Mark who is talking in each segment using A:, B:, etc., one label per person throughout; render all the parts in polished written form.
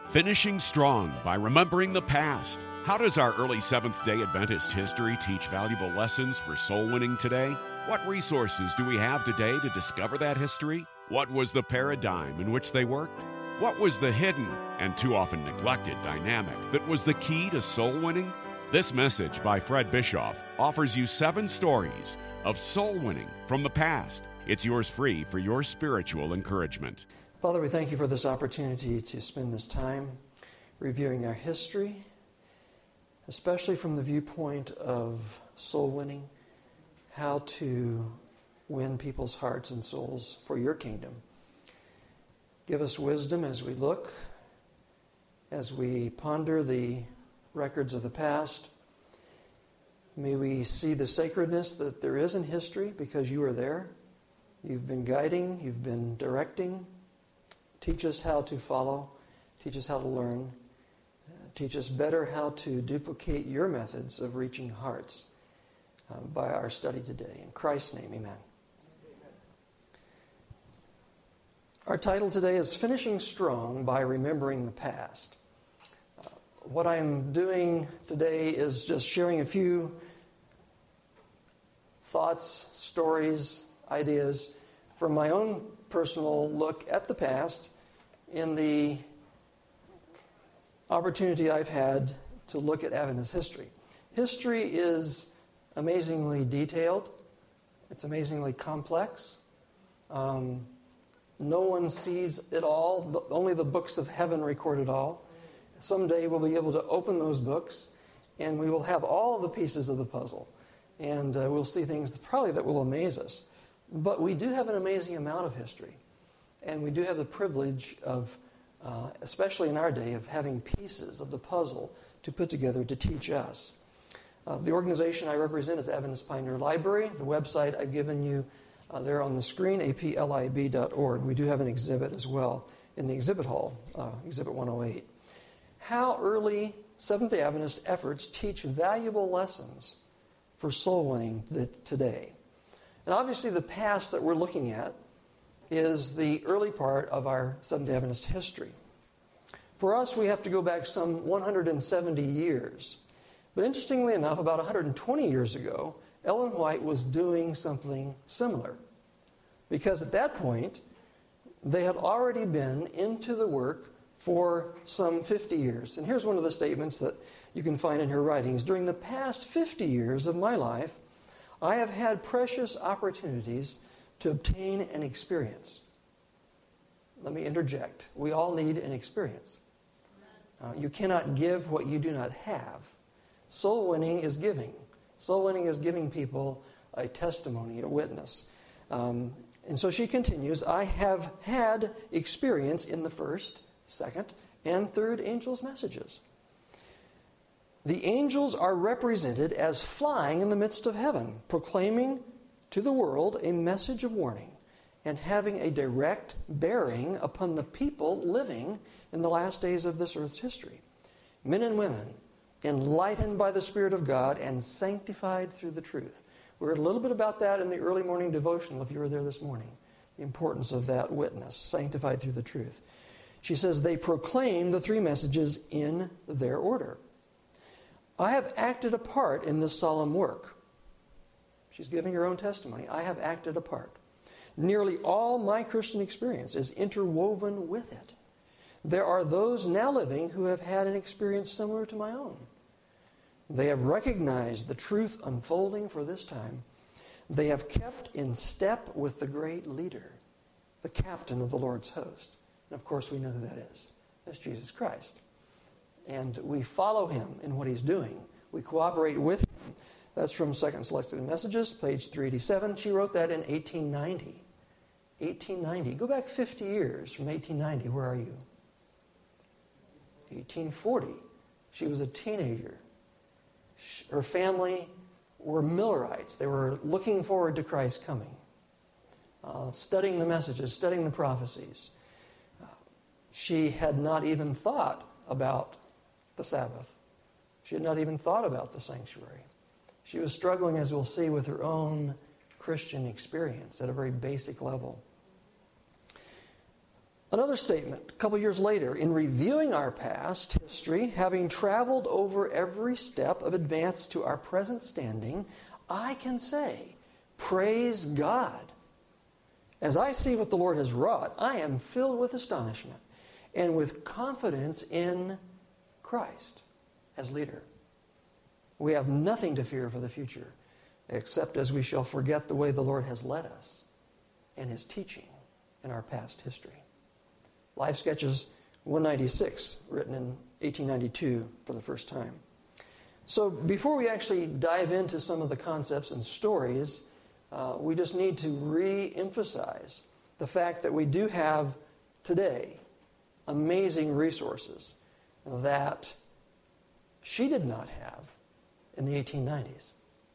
A: Finishing strong by remembering the past. How does our early Seventh-day Adventist history teach valuable lessons for soul winning today? What resources do we have today to discover that history? What was the paradigm in which they worked? What was the hidden and too often neglected dynamic that was the key to soul winning? This message by Fred Bischoff offers you 7 stories of soul winning from the past. It's yours free for your spiritual encouragement.
B: Father, we thank you for this opportunity to spend this time reviewing our history, especially from the viewpoint of soul winning, how to win people's hearts and souls for your kingdom. Give us wisdom as we look, as we ponder the records of the past. May we see the sacredness that there is in history because you are there. You've been guiding, you've been directing. Teach us how to follow. Teach us how to learn. Teach us better how to duplicate your methods of reaching hearts by our study today. In Christ's name, amen. Our title today is Finishing Strong by Remembering the Past. What I'm doing today is just sharing a few thoughts, stories, ideas from my own personal look at the past in the opportunity I've had to look at Adventist history. History is amazingly detailed. It's amazingly complex. No one sees it all. Only the books of heaven record it all. Someday we'll be able to open those books and we will have all the pieces of the puzzle. And we'll see things probably that will amaze us. But we do have an amazing amount of history. And we do have the privilege of, especially in our day, of having pieces of the puzzle to put together to teach us. The organization I represent is Adventist Pioneer Library. The website I've given you there on the screen, aplib.org. We do have an exhibit as well in the exhibit hall, Exhibit 108. How early Seventh-day Adventist efforts teach valuable lessons for soul winning today. And obviously the past that we're looking at is the early part of our Seventh-day Adventist history. For us, we have to go back some 170 years. But interestingly enough, about 120 years ago, Ellen White was doing something similar. Because at that point, they had already been into the work for some 50 years. And here's one of the statements that you can find in her writings. During the past 50 years of my life, I have had precious opportunities to obtain an experience. Let me interject. We all need an experience. You cannot give what you do not have. Soul winning is giving. Soul winning is giving people a testimony, a witness. And so she continues, I have had experience in the first, second, and third angels' messages. The angels are represented as flying in the midst of heaven, proclaiming to the world a message of warning and having a direct bearing upon the people living in the last days of this earth's history. Men and women, enlightened by the Spirit of God and sanctified through the truth. We heard a little bit about that in the early morning devotional, if you were there this morning. The importance of that witness, sanctified through the truth. She says, they proclaim the 3 messages in their order. I have acted a part in this solemn work. She's giving her own testimony. I have acted a part. Nearly all my Christian experience is interwoven with it. There are those now living who have had an experience similar to my own. They have recognized the truth unfolding for this time. They have kept in step with the great leader, the captain of the Lord's host. And of course we know who that is. That's Jesus Christ. And we follow him in what he's doing. We cooperate with him. That's from Second Selected Messages, page 387. She wrote that in 1890. 1890. Go back 50 years from 1890. Where are you? 1840. She was a teenager. Her family were Millerites. They were looking forward to Christ's coming. Studying the messages, studying the prophecies. She had not even thought about the Sabbath. She had not even thought about the sanctuary. She was struggling, as we'll see, with her own Christian experience at a very basic level. Another statement, a couple years later, in reviewing our past history, having traveled over every step of advance to our present standing, I can say, praise God. As I see what the Lord has wrought, I am filled with astonishment and with confidence in Christ as leader. We have nothing to fear for the future, except as we shall forget the way the Lord has led us and His teaching in our past history. Life Sketches 196, written in 1892 for the first time. So before we actually dive into some of the concepts and stories, we just need to re-emphasize the fact that we do have today amazing resources that she did not have in the 1890s.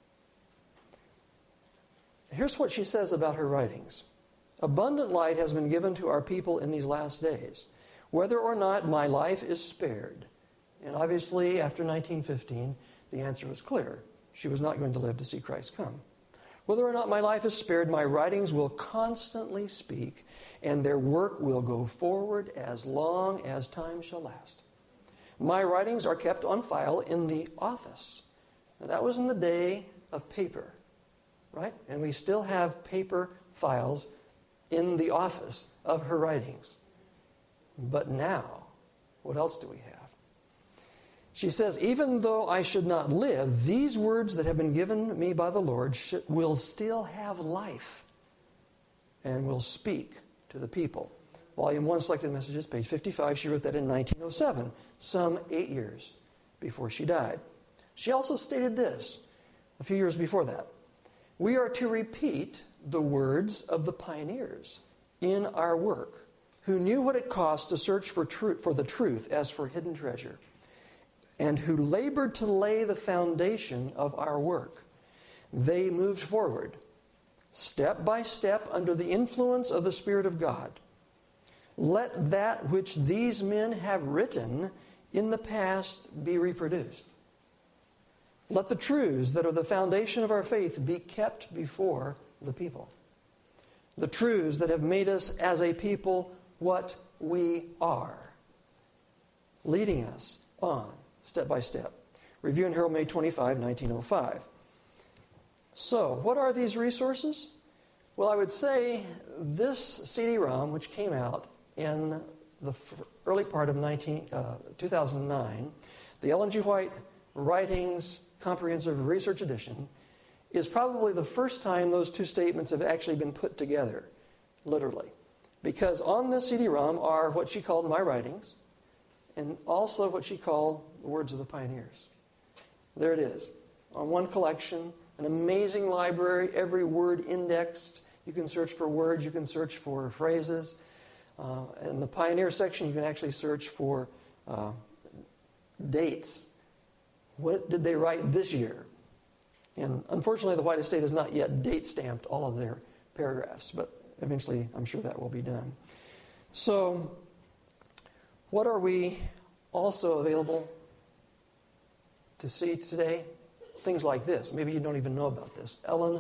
B: Here's what she says about her writings. Abundant light has been given to our people in these last days, whether or not my life is spared. And obviously, after 1915, the answer was clear. She was not going to live to see Christ come. Whether or not my life is spared, my writings will constantly speak, and their work will go forward as long as time shall last. My writings are kept on file in the office. Now, that was in the day of paper, right? And we still have paper files in the office of her writings. But now, what else do we have? She says, even though I should not live, these words that have been given me by the Lord will still have life and will speak to the people. Volume 1, Selected Messages, page 55. She wrote that in 1907, some 8 years before she died. She also stated this a few years before that. We are to repeat the words of the pioneers in our work, who knew what it cost to search for the truth as for hidden treasure, and who labored to lay the foundation of our work. They moved forward, step by step, under the influence of the Spirit of God. Let that which these men have written in the past be reproduced. Let the truths that are the foundation of our faith be kept before the people. The truths that have made us as a people what we are, leading us on step by step. Review and Herald, May 25, 1905. So, what are these resources? Well, I would say this CD-ROM, which came out in the early part of 2009, the Ellen G. White Writings Comprehensive Research Edition, is probably the first time those two statements have actually been put together, literally. Because on this CD-ROM are what she called my writings, and also what she called the words of the pioneers. There it is, on one collection, an amazing library, every word indexed. You can search for words, you can search for phrases. In the pioneer section, you can actually search for dates. What did they write this year? And unfortunately, the White Estate has not yet date stamped all of their paragraphs, but eventually I'm sure that will be done. So, what are we also available to see today? Things like this. Maybe you don't even know about this.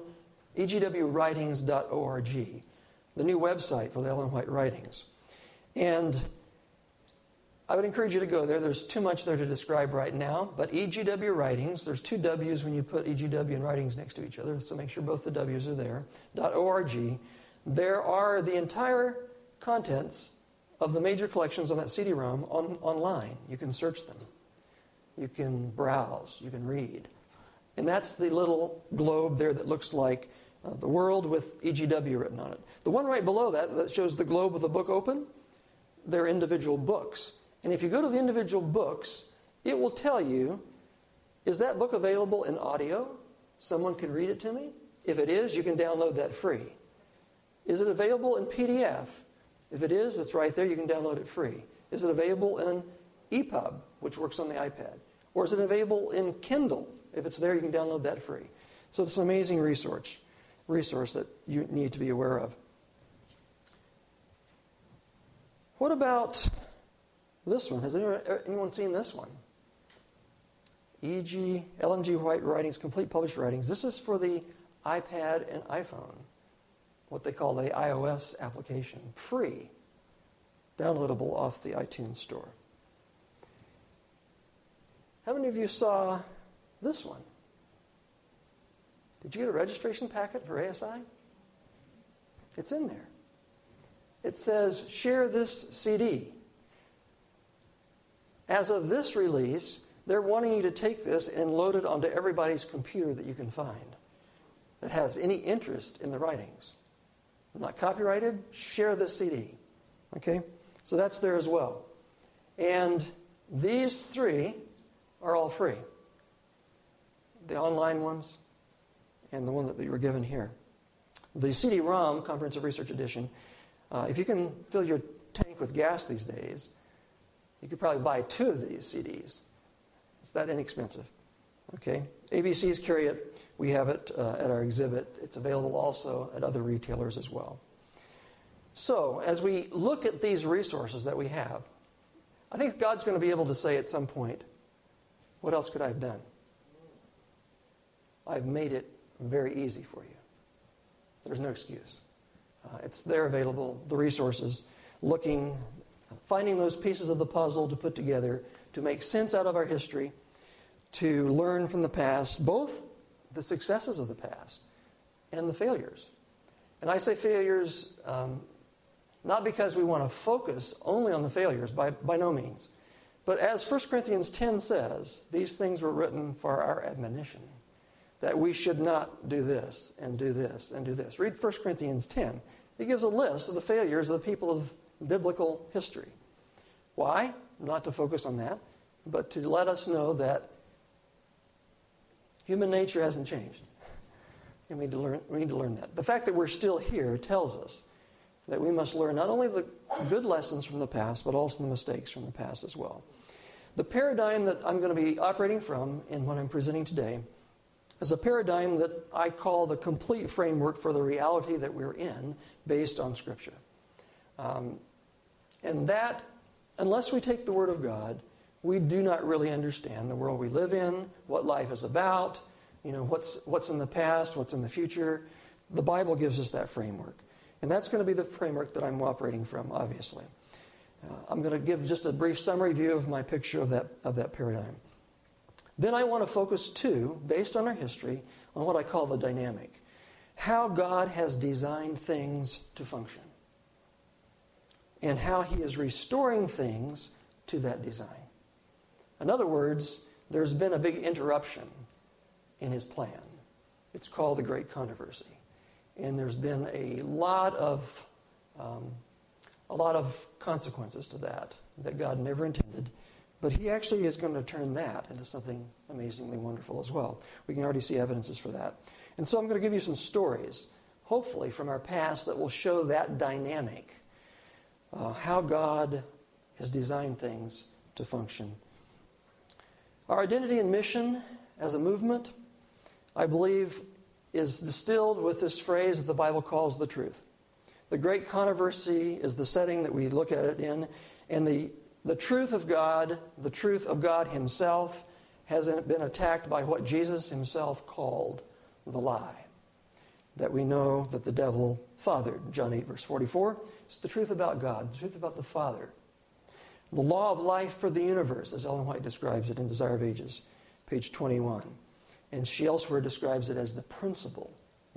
B: EGWWritings.org, the new website for the Ellen White Writings. And I would encourage you to go there. There's too much there to describe right now, but EGW Writings, there's two W's when you put EGW and Writings next to each other, so make sure both the W's are there, .org. There are the entire contents of the major collections on that CD-ROM online. You can search them. You can browse. You can read. And that's the little globe there that looks like the world with EGW written on it. The one right below that shows the globe with the book open, they're individual books. And if you go to the individual books, it will tell you, is that book available in audio? Someone can read it to me? If it is, you can download that free. Is it available in PDF? If it is, it's right there. You can download it free. Is it available in EPUB, which works on the iPad? Or is it available in Kindle? If it's there, you can download that free. So it's an amazing resource that you need to be aware of. What about this one? Has anyone seen this one? Ellen G. White Writings, Complete Published Writings. This is for the iPad and iPhone, what they call the iOS application. Free. downloadable off the iTunes Store. How many of you saw this one? Did you get a registration packet for ASI? It's in there. It says, share this CD. As of this release, they're wanting you to take this and load it onto everybody's computer that you can find that has any interest in the writings. Not copyrighted, share this CD. Okay? So that's there as well. And these three are all free. The online ones and the one that you were given here. The CD-ROM, Comprehensive Research Edition, if you can fill your tank with gas these days, you could probably buy 2 of these CDs. It's that inexpensive. Okay? ABCs carry it. We have it at our exhibit. It's available also at other retailers as well. So, as we look at these resources that we have, I think God's going to be able to say at some point, what else could I have done? I've made it very easy for you. There's no excuse. It's there available, the resources, finding those pieces of the puzzle to put together, to make sense out of our history, to learn from the past, both the successes of the past and the failures. And I say failures not because we want to focus only on the failures, by no means. But as 1 Corinthians 10 says, these things were written for our admonition, that we should not do this and do this and do this. Read 1 Corinthians 10. It gives a list of the failures of the people of biblical history. Why? Not to focus on that, but to let us know that human nature hasn't changed. And we need to learn that. The fact that we're still here tells us that we must learn not only the good lessons from the past, but also the mistakes from the past as well. The paradigm that I'm going to be operating from in what I'm presenting today is a paradigm that I call the complete framework for the reality that we're in based on Scripture. And that, unless we take the Word of God, we do not really understand the world we live in, what life is about, what's in the past, what's in the future. The Bible gives us that framework. And that's going to be the framework that I'm operating from, obviously. I'm going to give just a brief summary view of my picture of that paradigm. Then I want to focus, too, based on our history, on what I call the dynamic. How God has designed things to function. And how He is restoring things to that design. In other words, there's been a big interruption in His plan. It's called the Great Controversy. And there's been a lot of consequences to that God never intended. But He actually is going to turn that into something amazingly wonderful as well. We can already see evidences for that. And so I'm going to give you some stories, hopefully from our past, that will show that dynamic, how God has designed things to function. Our identity and mission as a movement, I believe, is distilled with this phrase that the Bible calls the truth. The Great Controversy is the setting that we look at it in, and the truth of God Himself has been attacked by what Jesus Himself called the lie. That we know that the devil fathered. John 8, verse 44. It's the truth about God, the truth about the Father. The law of life for the universe, as Ellen White describes it in Desire of Ages, page 21. And she elsewhere describes it as the principle,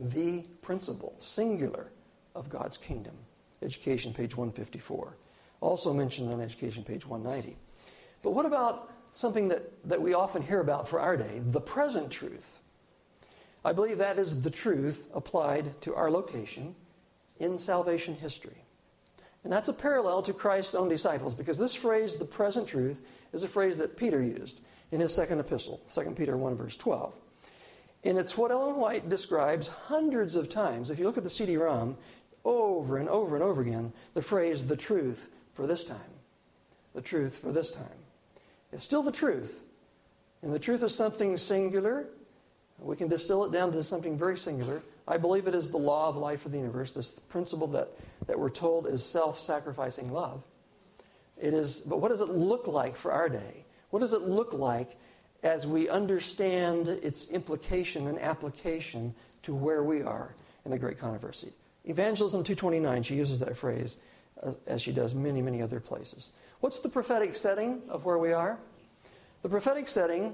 B: singular, of God's kingdom. Education, page 154. Also mentioned on Education, page 190. But what about something that we often hear about for our day, the present truth? I believe that is the truth applied to our location in salvation history. And that's a parallel to Christ's own disciples, because this phrase, the present truth, is a phrase that Peter used in his second epistle, 2 Peter 1, verse 12. And it's what Ellen White describes hundreds of times. If you look at the CD-ROM, over and over and over again, the phrase, the truth for this time. The truth for this time. It's still the truth. And the truth is something singular. We can distill it down to something very singular. I believe it is the law of life of the universe, this principle that we're told is self-sacrificing love. It is, but what does it look like for our day? What does it look like as we understand its implication and application to where we are in the Great Controversy? Evangelism 2:29, she uses that phrase, as she does many, many other places. What's the prophetic setting of where we are? The prophetic setting,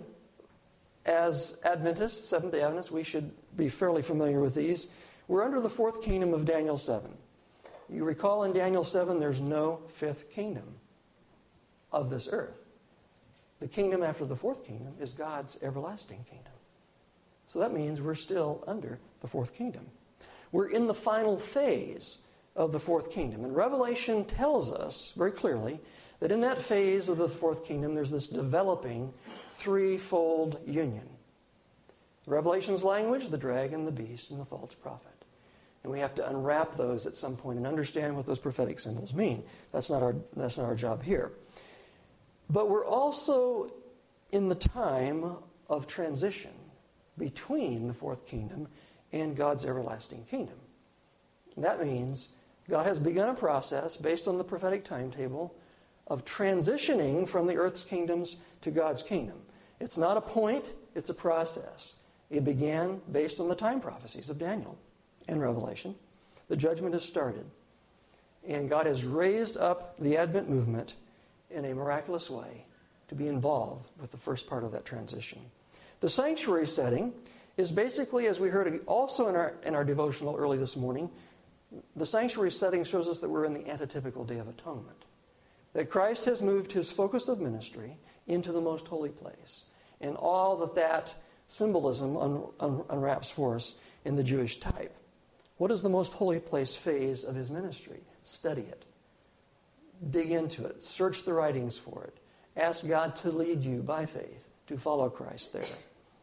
B: as Adventists, Seventh-day Adventists, we should be fairly familiar with these. We're under the fourth kingdom of Daniel 7. You recall in Daniel 7, there's no fifth kingdom of this earth. The kingdom after the fourth kingdom is God's everlasting kingdom. So that means we're still under the fourth kingdom. We're in the final phase of the fourth kingdom. And Revelation tells us very clearly that in that phase of the fourth kingdom, there's this developing threefold union. Revelation's language, the dragon, the beast, and the false prophet. And we have to unwrap those at some point and understand what those prophetic symbols mean. That's not our job here. But we're also in the time of transition between the fourth kingdom and God's everlasting kingdom. That means God has begun a process based on the prophetic timetable of transitioning from the earth's kingdoms to God's kingdom. It's not a point, it's a process. It began based on the time prophecies of Daniel and Revelation. The judgment has started. And God has raised up the Advent movement in a miraculous way to be involved with the first part of that transition. The sanctuary setting is basically, as we heard also in our devotional early this morning, the sanctuary setting shows us that we're in the antitypical Day of Atonement. That Christ has moved his focus of ministry into the most holy place. And all that symbolism unwraps for us in the Jewish type. What is the most holy place phase of his ministry? Study it. Dig into it. Search the writings for it. Ask God to lead you by faith to follow Christ there.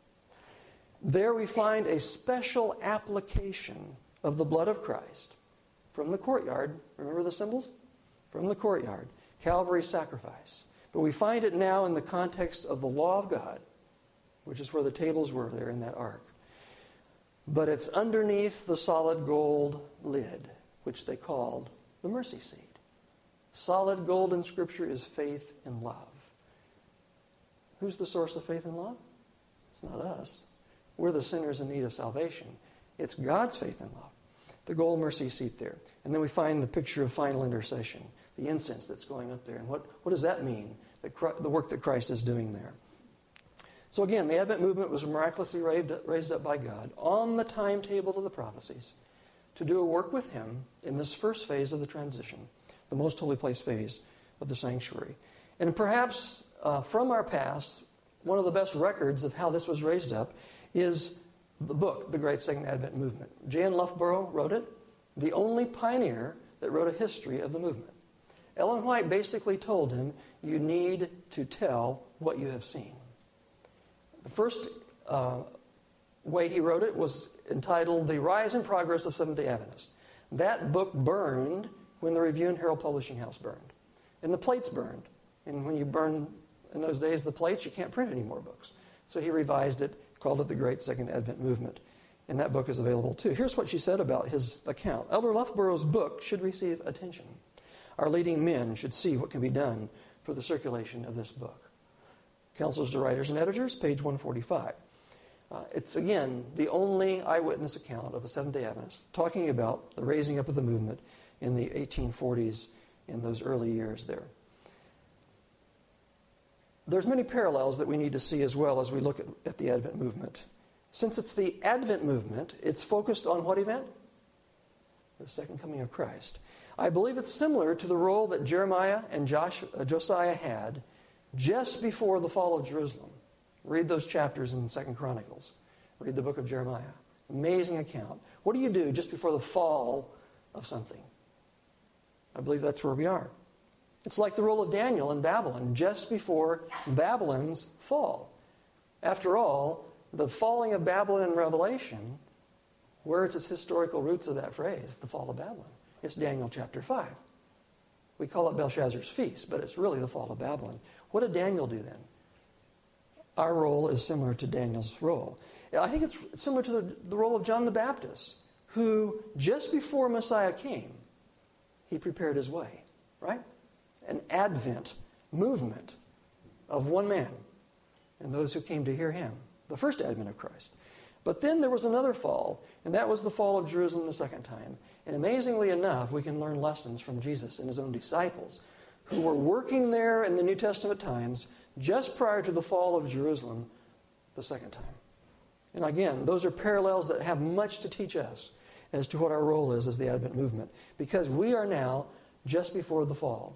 B: There we find a special application of the blood of Christ from the courtyard. Remember the symbols? From the courtyard. Calvary's sacrifice. But we find it now in the context of the law of God, which is where the tables were there in that ark. But it's underneath the solid gold lid, which they called the mercy seat. Solid gold in Scripture is faith and love. Who's the source of faith and love? It's not us. We're the sinners in need of salvation. It's God's faith and love. The gold mercy seat there. And then we find the picture of final intercession, the incense that's going up there. And what does that mean, the work that Christ is doing there? So again, the Advent movement was miraculously raised up by God on the timetable of the prophecies to do a work with him in this first phase of the transition, the most holy place phase of the sanctuary. And perhaps from our past, one of the best records of how this was raised up is the book, The Great Second Advent Movement. Jan Loughborough wrote it, the only pioneer that wrote a history of the movement. Ellen White basically told him, you need to tell what you have seen. The first way he wrote it was entitled The Rise and Progress of Seventh-day Adventists. That book burned when the Review and Herald Publishing House burned. And the plates burned. And when you burn, in those days, the plates, you can't print any more books. So he revised it, called it The Great Second Advent Movement. And that book is available too. Here's what she said about his account. Elder Loughborough's book should receive attention. Our leading men should see what can be done for the circulation of this book. Counsels to Writers and Editors, page 145. It's, again, the only eyewitness account of a Seventh-day Adventist talking about the raising up of the movement in the 1840s, in those early years there. There's many parallels that we need to see as well as we look at the Advent movement. Since it's the Advent movement, it's focused on what event? The second coming of Christ. I believe it's similar to the role that Jeremiah and Josiah had just before the fall of Jerusalem. Read those chapters in 2 Chronicles. Read the book of Jeremiah. Amazing account. What do you do just before the fall of something? I believe that's where we are. It's like the role of Daniel in Babylon just before Babylon's fall. After all, the falling of Babylon in Revelation, where is its historical roots of that phrase, the fall of Babylon? It's Daniel chapter 5. We call it Belshazzar's feast, but it's really the fall of Babylon. What did Daniel do then? Our role is similar to Daniel's role. I think it's similar to the role of John the Baptist, who just before Messiah came, he prepared his way, right? An Advent movement of one man and those who came to hear him. The first advent of Christ. But then there was another fall, and that was the fall of Jerusalem the second time. And amazingly enough, we can learn lessons from Jesus and his own disciples, who were working there in the New Testament times just prior to the fall of Jerusalem the second time. And again, those are parallels that have much to teach us as to what our role is as the Advent movement, because we are now just before the fall,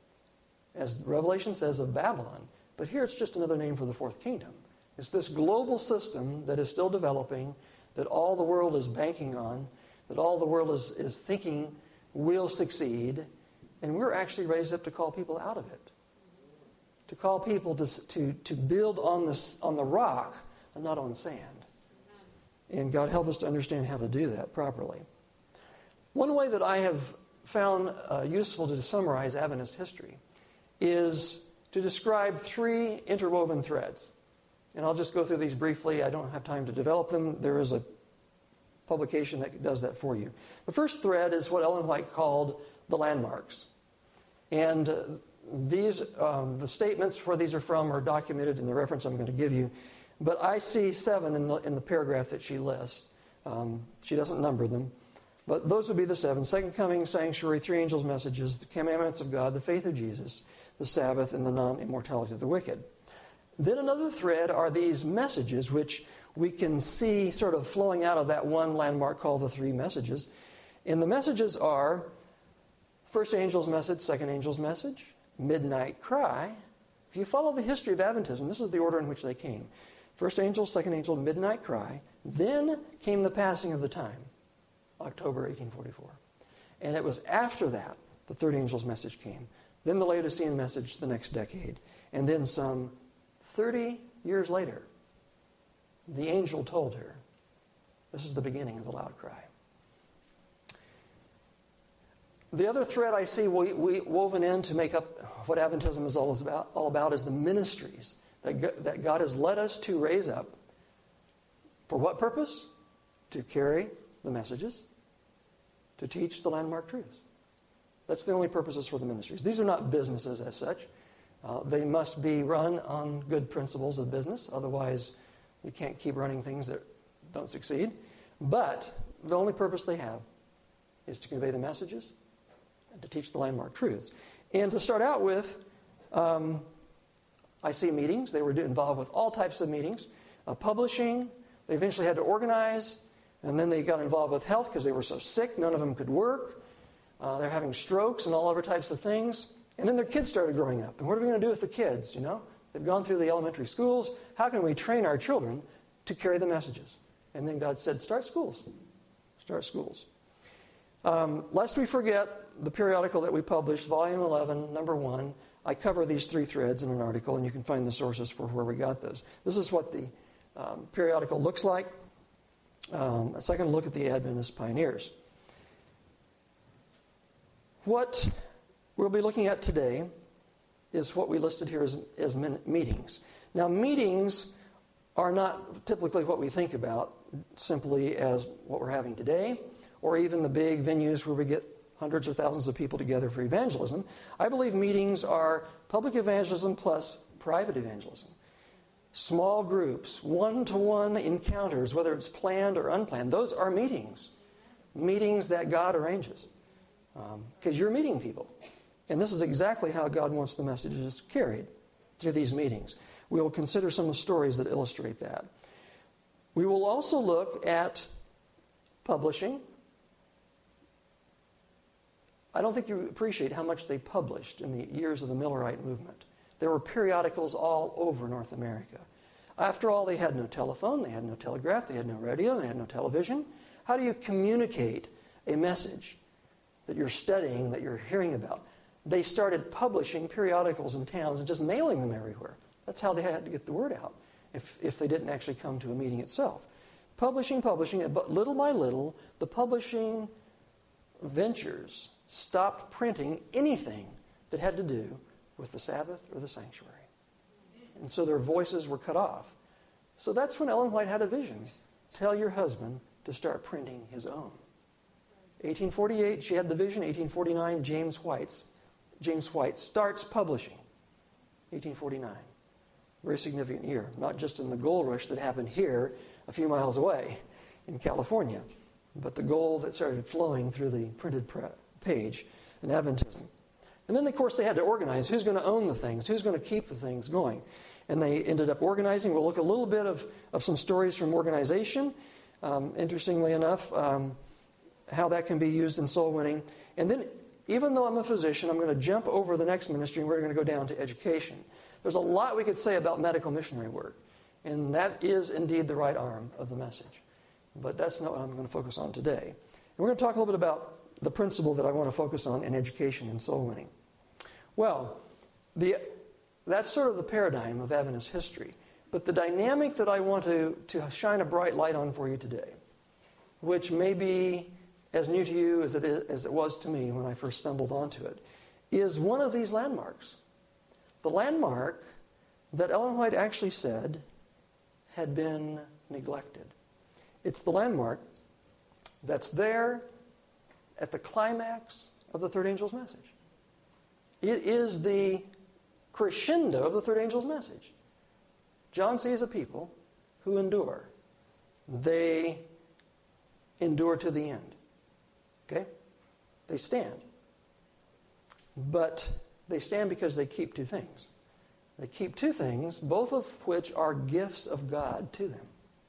B: as Revelation says, of Babylon. But here it's just another name for the fourth kingdom. It's this global system that is still developing, that all the world is banking on, that all the world is thinking will succeed, and we're actually raised up to call people out of it, to call people to build on the rock and not on sand. And God help us to understand how to do that properly. One way that I have found useful to summarize Adventist history is to describe three interwoven threads. And I'll just go through these briefly. I don't have time to develop them. There is a publication that does that for you. The first thread is what Ellen White called the landmarks. And these, the statements where these are from are documented in the reference I'm going to give you. But I see 7 in the paragraph that she lists. She doesn't number them. But those would be the 7. Second coming, sanctuary, 3 angels' messages, the commandments of God, the faith of Jesus, the Sabbath, and the non-immortality of the wicked. Then another thread are these messages, which we can see sort of flowing out of that one landmark called the 3 messages. And the messages are first angel's message, second angel's message, midnight cry. If you follow the history of Adventism, this is the order in which they came. First angel, second angel, midnight cry. Then came the passing of the time, October 1844. And it was after that the third angel's message came. Then the Laodicean message the next decade. And then some 30 years later, the angel told her, this is the beginning of the loud cry. The other thread I see woven in to make up what Adventism is all about is the ministries that God has led us to raise up. For what purpose? To carry the messages, to teach the landmark truths. That's the only purposes for the ministries. These are not businesses as such. They must be run on good principles of business. Otherwise, we can't keep running things that don't succeed. But the only purpose they have is to convey the messages and to teach the landmark truths. And to start out with, I see meetings. They were involved with all types of meetings. Publishing. They eventually had to organize. And then they got involved with health because they were so sick. None of them could work. They're having strokes and all other types of things. And then their kids started growing up. And what are we going to do with the kids, you know? They've gone through the elementary schools. How can we train our children to carry the messages? And then God said, start schools. Start schools. Lest we forget, the periodical that we published, Volume 11, Number 1, I cover these 3 threads in an article, and you can find the sources for where we got those. This is what the periodical looks like. A second look at the Adventist pioneers. What we'll be looking at today is what we listed here as meetings. Now, meetings are not typically what we think about simply as what we're having today, or even the big venues where we get hundreds or thousands of people together for evangelism. I believe meetings are public evangelism plus private evangelism. Small groups, one-to-one encounters, whether it's planned or unplanned, those are meetings. Meetings that God arranges. Because you're meeting people. And this is exactly how God wants the messages carried, through these meetings. We will consider some of the stories that illustrate that. We will also look at publishing. I don't think you appreciate how much they published in the years of the Millerite movement. There were periodicals all over North America. After all, they had no telephone, they had no telegraph, they had no radio, they had no television. How do you communicate a message that you're studying, that you're hearing about? They started publishing periodicals in towns and just mailing them everywhere. That's how they had to get the word out if they didn't actually come to a meeting itself. Publishing, but little by little, the publishing ventures stopped printing anything that had to do with the Sabbath or the sanctuary. And so their voices were cut off. So that's when Ellen White had a vision. Tell your husband to start printing his own. 1848, she had the vision. 1849, James White starts publishing. 1849. very significant year, not just in the gold rush that happened here a few miles away in California, but the gold that started flowing through the printed page in Adventism. And then, of course, they had to organize who's going to own the things, who's going to keep the things going. And they ended up organizing. We'll look a little bit of some stories from organization, interestingly enough, how that can be used in soul winning. And then, even though I'm a physician, I'm going to jump over the next ministry, and we're going to go down to education. There's a lot we could say about medical missionary work, and that is indeed the right arm of the message. But that's not what I'm going to focus on today. And we're going to talk a little bit about the principle that I want to focus on in education and soul winning. Well, that's sort of the paradigm of Adventist history. But the dynamic that I want to shine a bright light on for you today, which may be as new to you as it was to me when I first stumbled onto it, is one of these landmarks. The landmark that Ellen White actually said had been neglected. It's the landmark that's there at the climax of the third angel's message. It is the crescendo of the third angel's message. John sees a people who endure. They endure to the end. Okay? They stand. But they stand because they keep two things. They keep two things, both of which are gifts of God to them.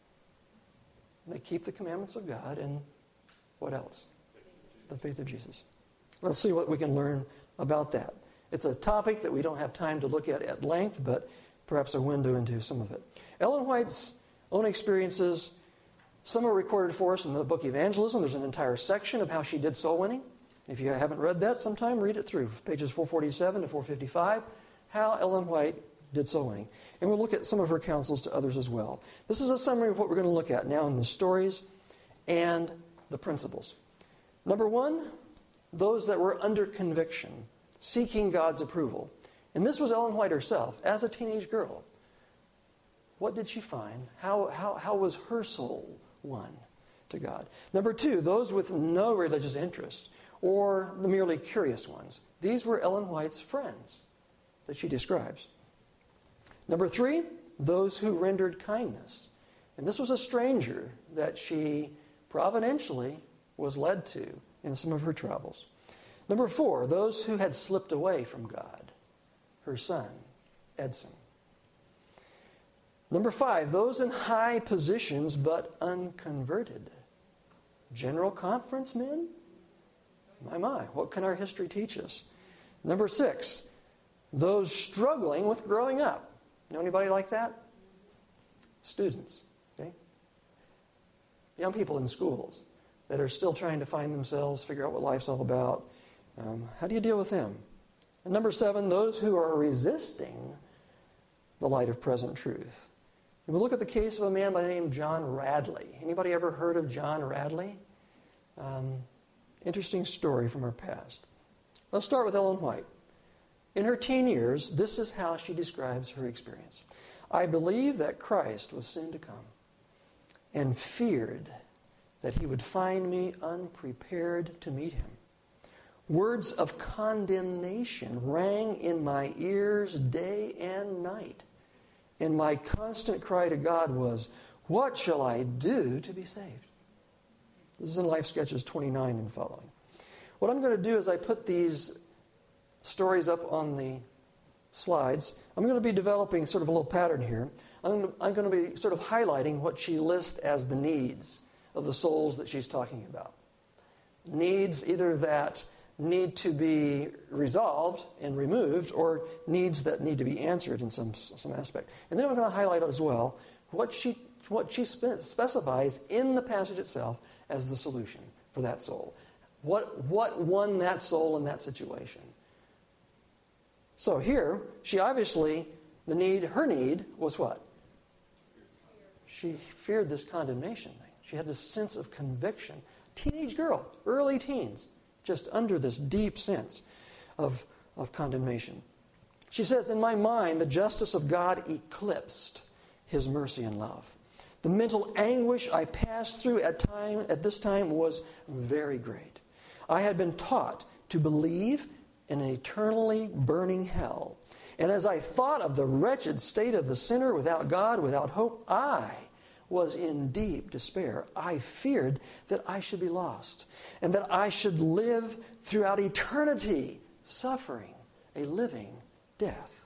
B: They keep the commandments of God and what else? The faith of Jesus. Let's see what we can learn about that. It's a topic that we don't have time to look at length, but perhaps a window into some of it. Ellen White's own experiences, some are recorded for us in the book Evangelism. There's an entire section of how she did soul winning. If you haven't read that sometime, read it through. Pages 447 to 455, how Ellen White did soul winning. And we'll look at some of her counsels to others as well. This is a summary of what we're going to look at now in the stories and the principles. Number one, those that were under conviction, seeking God's approval. And this was Ellen White herself, as a teenage girl. What did she find? How was her soul won to God? Number two, those with no religious interest, or the merely curious ones. These were Ellen White's friends that she describes. Number three, those who rendered kindness. And this was a stranger that she providentially was led to in some of her travels. Number four, those who had slipped away from God. Her son, Edson. Number five, those in high positions but unconverted. General conference men? My, what can our history teach us? Number six, those struggling with growing up. Know anybody like that? Students, okay? Young people in schools that are still trying to find themselves, figure out what life's all about. How do you deal with them? And number seven, those who are resisting the light of present truth. And we'll look at the case of a man by the name of John Radley. Anybody ever heard of John Radley? Interesting story from her past. Let's start with Ellen White. In her teen years, this is how she describes her experience. I believed that Christ was soon to come and feared that he would find me unprepared to meet him. Words of condemnation rang in my ears day and night. And my constant cry to God was, what shall I do to be saved? This is in Life Sketches 29 and following. What I'm going to do is I put these stories up on the slides. I'm going to be developing sort of a little pattern here. I'm going to be sort of highlighting what she lists as the needs of the souls that she's talking about. Needs either that need to be resolved and removed, or needs that need to be answered in some aspect. And then I'm going to highlight as well what she specifies in the passage itself as the solution for that soul. What won that soul in that situation? So here, she obviously, her need was what? She feared this condemnation thing. She had this sense of conviction. Teenage girl, early teens, just under this deep sense of condemnation. She says, in my mind, the justice of God eclipsed his mercy and love. The mental anguish I passed through at this time was very great. I had been taught to believe in an eternally burning hell. And as I thought of the wretched state of the sinner without God, without hope, I was in deep despair. I feared that I should be lost and that I should live throughout eternity suffering a living death.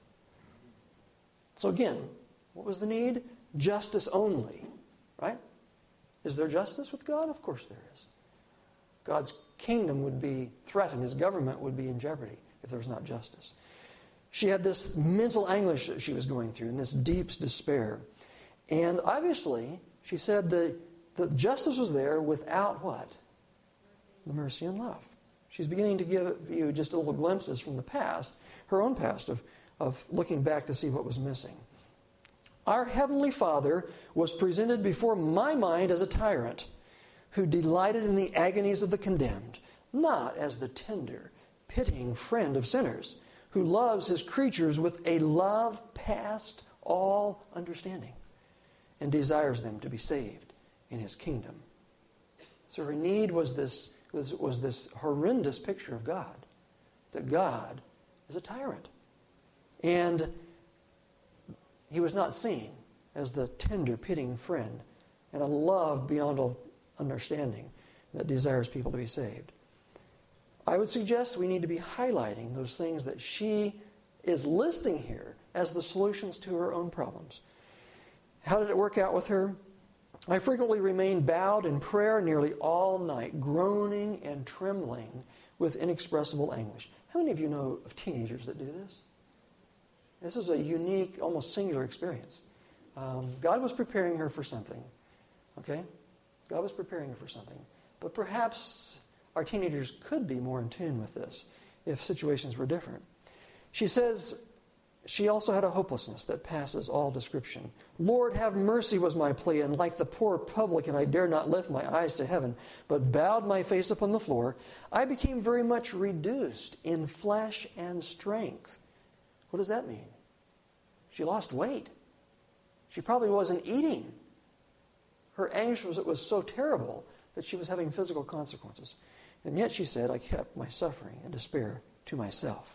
B: So again, what was the need? Justice only, right? Is there justice with God? Of course there is. God's kingdom would be threatened. His government would be in jeopardy if there was not justice. She had this mental anguish that she was going through and this deep despair. And obviously, she said the justice was there without what? The mercy and love. She's beginning to give you just a little glimpses from the past, her own past, of looking back to see what was missing. Our Heavenly Father was presented before my mind as a tyrant who delighted in the agonies of the condemned, not as the tender, pitying friend of sinners, who loves his creatures with a love past all understanding and desires them to be saved in his kingdom. So her need was this horrendous picture of God, that God is a tyrant. And he was not seen as the tender, pitying friend and a love beyond all understanding that desires people to be saved. I would suggest we need to be highlighting those things that she is listing here as the solutions to her own problems. How did it work out with her? I frequently remained bowed in prayer nearly all night, groaning and trembling with inexpressible anguish. How many of you know of teenagers that do this? This is a unique, almost singular experience. God was preparing her for something. Okay? God was preparing her for something. But perhaps our teenagers could be more in tune with this if situations were different. She says she also had a hopelessness that passes all description. Lord, have mercy was my plea, and like the poor publican, I dared not lift my eyes to heaven, but bowed my face upon the floor. I became very much reduced in flesh and strength. What does that mean? She lost weight. She probably wasn't eating. Her anguish was so terrible that she was having physical consequences. And yet she said, I kept my suffering and despair to myself.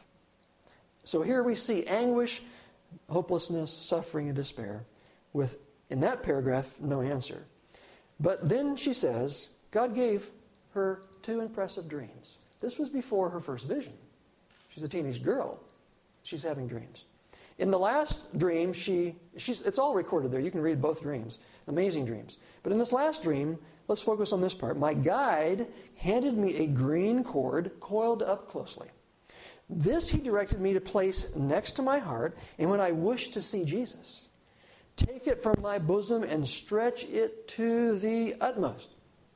B: So here we see anguish, hopelessness, suffering, and despair with, in that paragraph, no answer. But then she says, God gave her two impressive dreams. This was before her first vision. She's a teenage girl. She's having dreams. In the last dream, it's all recorded there. You can read both dreams. Amazing dreams. But in this last dream, let's focus on this part. My guide handed me a green cord coiled up closely. This he directed me to place next to my heart, and when I wished to see Jesus, take it from my bosom and stretch it to the utmost.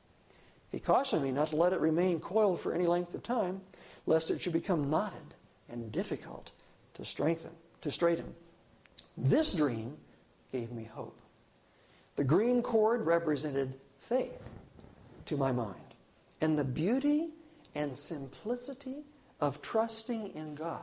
B: He cautioned me not to let it remain coiled for any length of time, lest it should become knotted and difficult to straighten. This dream gave me hope. The green cord represented faith to my mind, and the beauty and simplicity of trusting in God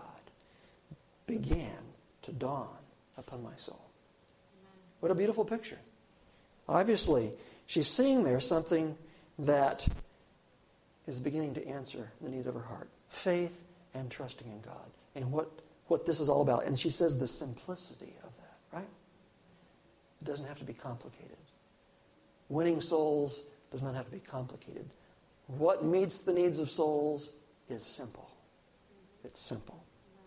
B: began to dawn upon my soul. What a beautiful picture. Obviously, she's seeing there something that is beginning to answer the need of her heart. Faith and trusting in God. And what this is all about. And she says the simplicity of that, right? It doesn't have to be complicated. Winning souls does not have to be complicated. What meets the needs of souls is simple. It's simple.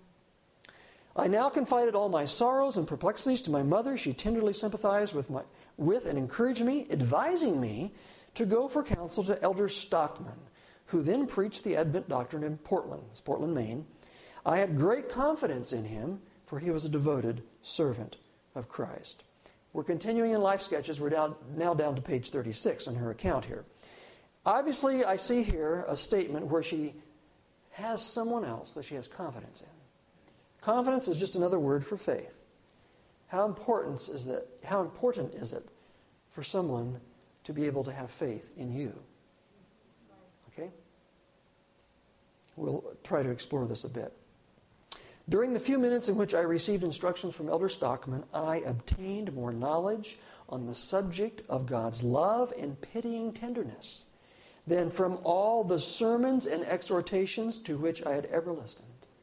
B: I now confided all my sorrows and perplexities to my mother. She tenderly sympathized with and encouraged me, advising me to go for counsel to Elder Stockman, who then preached the Advent doctrine in Portland, Maine. I had great confidence in him, for he was a devoted servant of Christ. We're continuing in Life Sketches. We're now down to page 36 on her account here. Obviously, I see here a statement where she has someone else that she has confidence in. Confidence is just another word for faith. How important is it for someone to be able to have faith in you? Okay? We'll try to explore this a bit. During the few minutes in which I received instructions from Elder Stockman, I obtained more knowledge on the subject of God's love and pitying tenderness than from all the sermons and exhortations to which I had ever listened.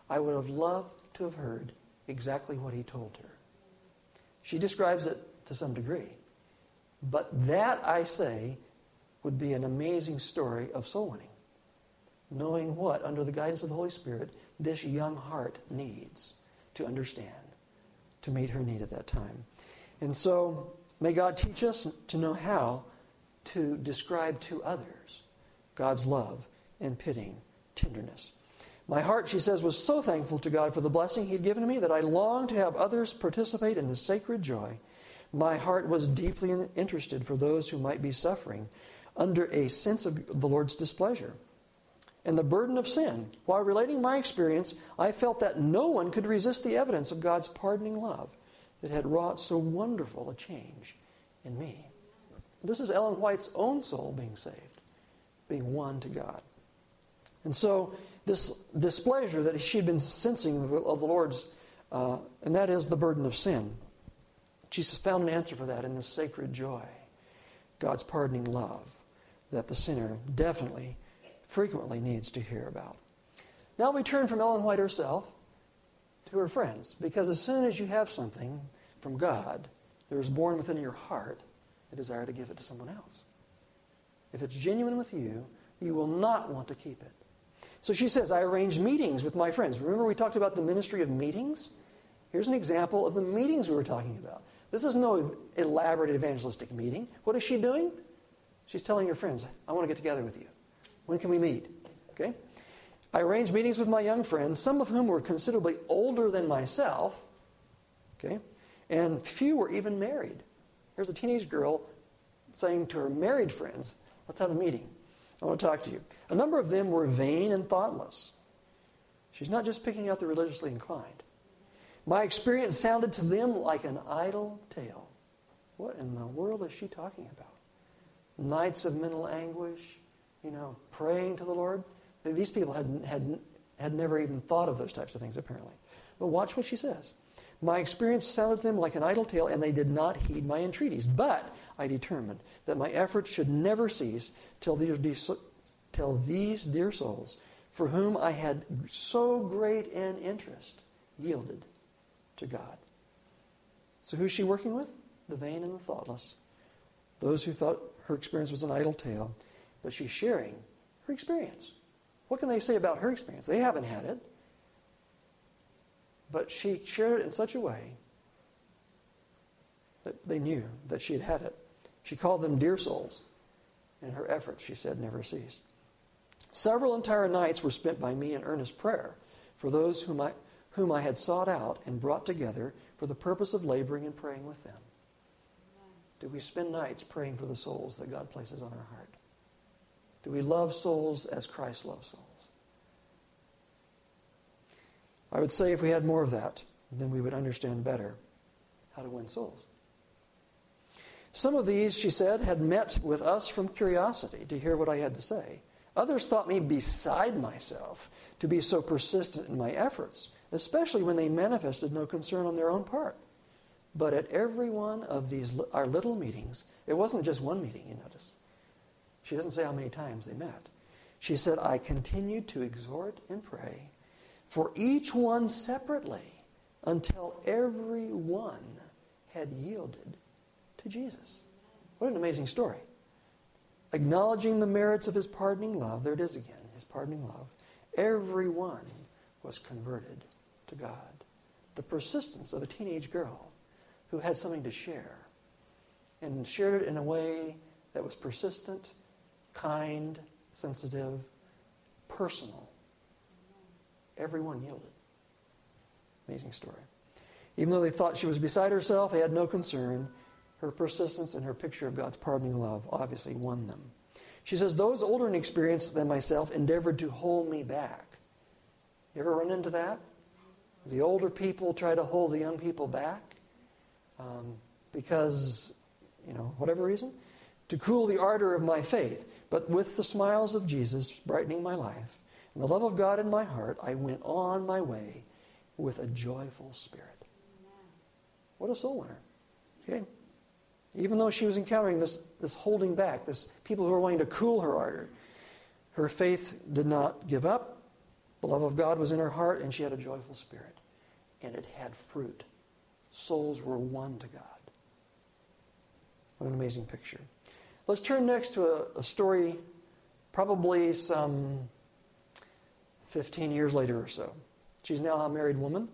B: I would have loved to have heard exactly what he told her. She describes it to some degree. But that, I say, would be an amazing story of soul winning. Knowing what, under the guidance of the Holy Spirit, this young heart needs to understand, to meet her need at that time. And so, may God teach us to know how to describe to others God's love and pitying tenderness. My heart, she says, was so thankful to God for the blessing He'd given me that I longed to have others participate in the sacred joy. My heart was deeply interested for those who might be suffering under a sense of the Lord's displeasure and the burden of sin. While relating my experience, I felt that no one could resist the evidence of God's pardoning love that had wrought so wonderful a change in me. This is Ellen White's own soul being saved, being won to God. And so this displeasure that she had been sensing of the Lord's, and that is the burden of sin, she found an answer for that in this sacred joy, God's pardoning love that the sinner definitely, frequently needs to hear about. Now we turn from Ellen White herself to her friends, because as soon as you have something from God that is born within your heart, a desire to give it to someone else. If it's genuine with you, you will not want to keep it. So she says, I arranged meetings with my friends. Remember we talked about the ministry of meetings? Here's an example of the meetings we were talking about. This is no elaborate evangelistic meeting. What is she doing? She's telling her friends, I want to get together with you. When can we meet? Okay? I arranged meetings with my young friends, some of whom were considerably older than myself. Okay? And few were even married. Here's a teenage girl saying to her married friends, let's have a meeting. I want to talk to you. A number of them were vain and thoughtless. She's not just picking out the religiously inclined. My experience sounded to them like an idle tale. What in the world is she talking about? Nights of mental anguish, praying to the Lord. These people had never even thought of those types of things, apparently. But watch what she says. My experience sounded to them like an idle tale, and they did not heed my entreaties. But I determined that my efforts should never cease till these dear souls, for whom I had so great an interest, yielded to God. So who's she working with? The vain and the thoughtless. Those who thought her experience was an idle tale. But she's sharing her experience. What can they say about her experience? They haven't had it. But she shared it in such a way that they knew that she had had it. She called them dear souls. And her efforts, she said, never ceased. Several entire nights were spent by me in earnest prayer for those whom I had sought out and brought together for the purpose of laboring and praying with them. Do we spend nights praying for the souls that God places on our heart? Do we love souls as Christ loves souls? I would say if we had more of that, then we would understand better how to win souls. Some of these, she said, had met with us from curiosity to hear what I had to say. Others thought me beside myself to be so persistent in my efforts, especially when they manifested no concern on their own part. But at every one of our little meetings, it wasn't just one meeting, you notice. She doesn't say how many times they met. She said, I continued to exhort and pray for each one separately until every one had yielded to Jesus. What an amazing story. Acknowledging the merits of His pardoning love, there it is again, His pardoning love, everyone was converted to God. The persistence of a teenage girl who had something to share and shared it in a way that was persistent, kind, sensitive, personal. Everyone yielded. Amazing story. Even though they thought she was beside herself, they had no concern. Her persistence and her picture of God's pardoning love obviously won them. She says, those older in experience than myself endeavored to hold me back. You ever run into that? The older people try to hold the young people back because, whatever reason, to cool the ardor of my faith. But with the smiles of Jesus brightening my life and the love of God in my heart, I went on my way with a joyful spirit. What a soul winner. Okay? Even though she was encountering this holding back, this people who were wanting to cool her ardor, her faith did not give up. The love of God was in her heart, and she had a joyful spirit. And it had fruit. Souls were won to God. What an amazing picture. Let's turn next to a story probably some 15 years later or so. She's now a married woman.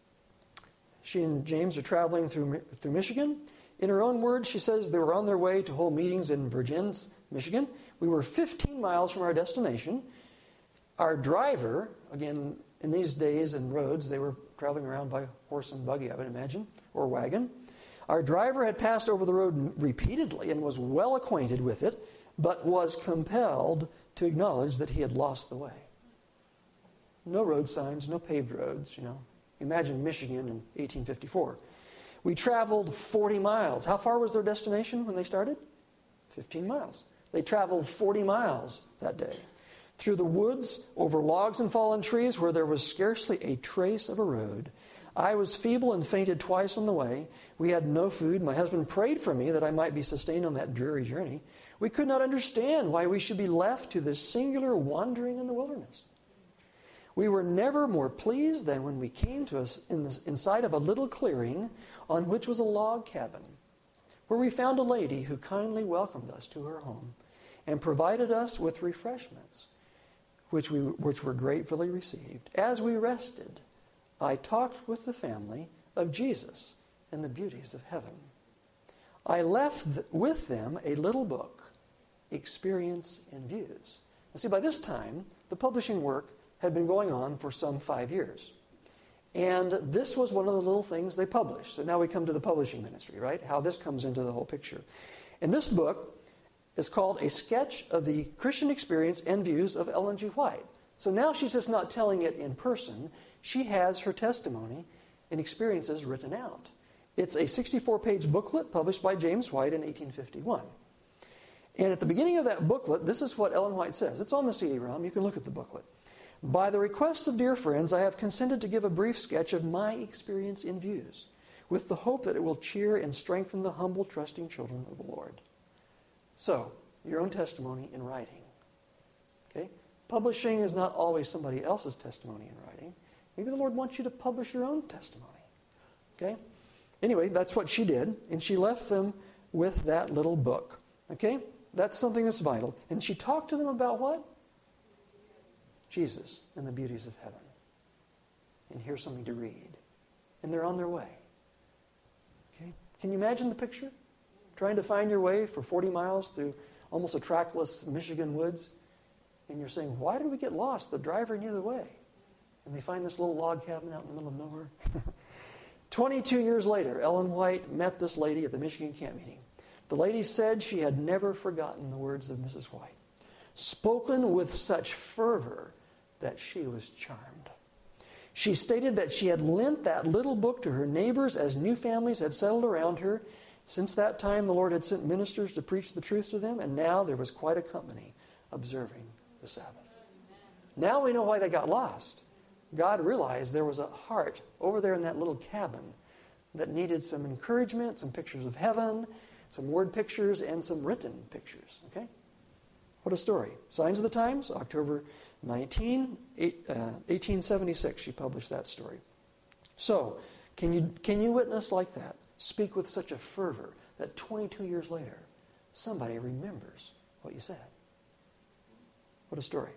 B: She and James are traveling through Michigan. In her own words, she says they were on their way to hold meetings in Vergennes, Michigan. We were 15 miles from our destination. Our driver, again, in these days and roads, they were traveling around by horse and buggy, I would imagine, or wagon. Our driver had passed over the road repeatedly and was well acquainted with it, but was compelled to acknowledge that he had lost the way. No road signs, no paved roads, Imagine Michigan in 1854. We traveled 40 miles. How far was their destination when they started? 15 miles. They traveled 40 miles that day. Through the woods, over logs and fallen trees where there was scarcely a trace of a road. I was feeble and fainted twice on the way. We had no food. My husband prayed for me that I might be sustained on that dreary journey. We could not understand why we should be left to this singular wandering in the wilderness. We were never more pleased than when we came to us inside of a little clearing on which was a log cabin, where we found a lady who kindly welcomed us to her home and provided us with refreshments, which were gratefully received. As we rested, I talked with the family of Jesus and the beauties of heaven. I left with them a little book, Experience and Views. Now see, by this time, the publishing work had been going on for some 5 years. And this was one of the little things they published. So now we come to the publishing ministry, right? How this comes into the whole picture. And this book is called A Sketch of the Christian Experience and Views of Ellen G. White. So now she's just not telling it in person. She has her testimony and experiences written out. It's a 64-page booklet published by James White in 1851. And at the beginning of that booklet, this is what Ellen White says. It's on the CD-ROM. You can look at the booklet. By the request of dear friends, I have consented to give a brief sketch of my experience in views, with the hope that it will cheer and strengthen the humble, trusting children of the Lord. So, your own testimony in writing. Okay? Publishing is not always somebody else's testimony in writing. Maybe the Lord wants you to publish your own testimony. Okay? Anyway, that's what she did, and she left them with that little book. Okay? That's something that's vital. And she talked to them about what? Jesus and the beauties of heaven. And here's something to read. And they're on their way. Okay? Can you imagine the picture? Trying to find your way for 40 miles through almost a trackless Michigan woods. And you're saying, why did we get lost? The driver knew the way. And they find this little log cabin out in the middle of nowhere. 22 years later, Ellen White met this lady at the Michigan camp meeting. The lady said she had never forgotten the words of Mrs. White, spoken with such fervor that she was charmed. She stated that she had lent that little book to her neighbors as new families had settled around her. Since that time, the Lord had sent ministers to preach the truth to them, and now there was quite a company observing the Sabbath. Now we know why they got lost. God realized there was a heart over there in that little cabin that needed some encouragement, some pictures of heaven, some word pictures, and some written pictures. Okay? What a story. Signs of the Times, October 1876, she published that story. So, can you witness like that? Speak with such a fervor that 22 years later, somebody remembers what you said. What a story.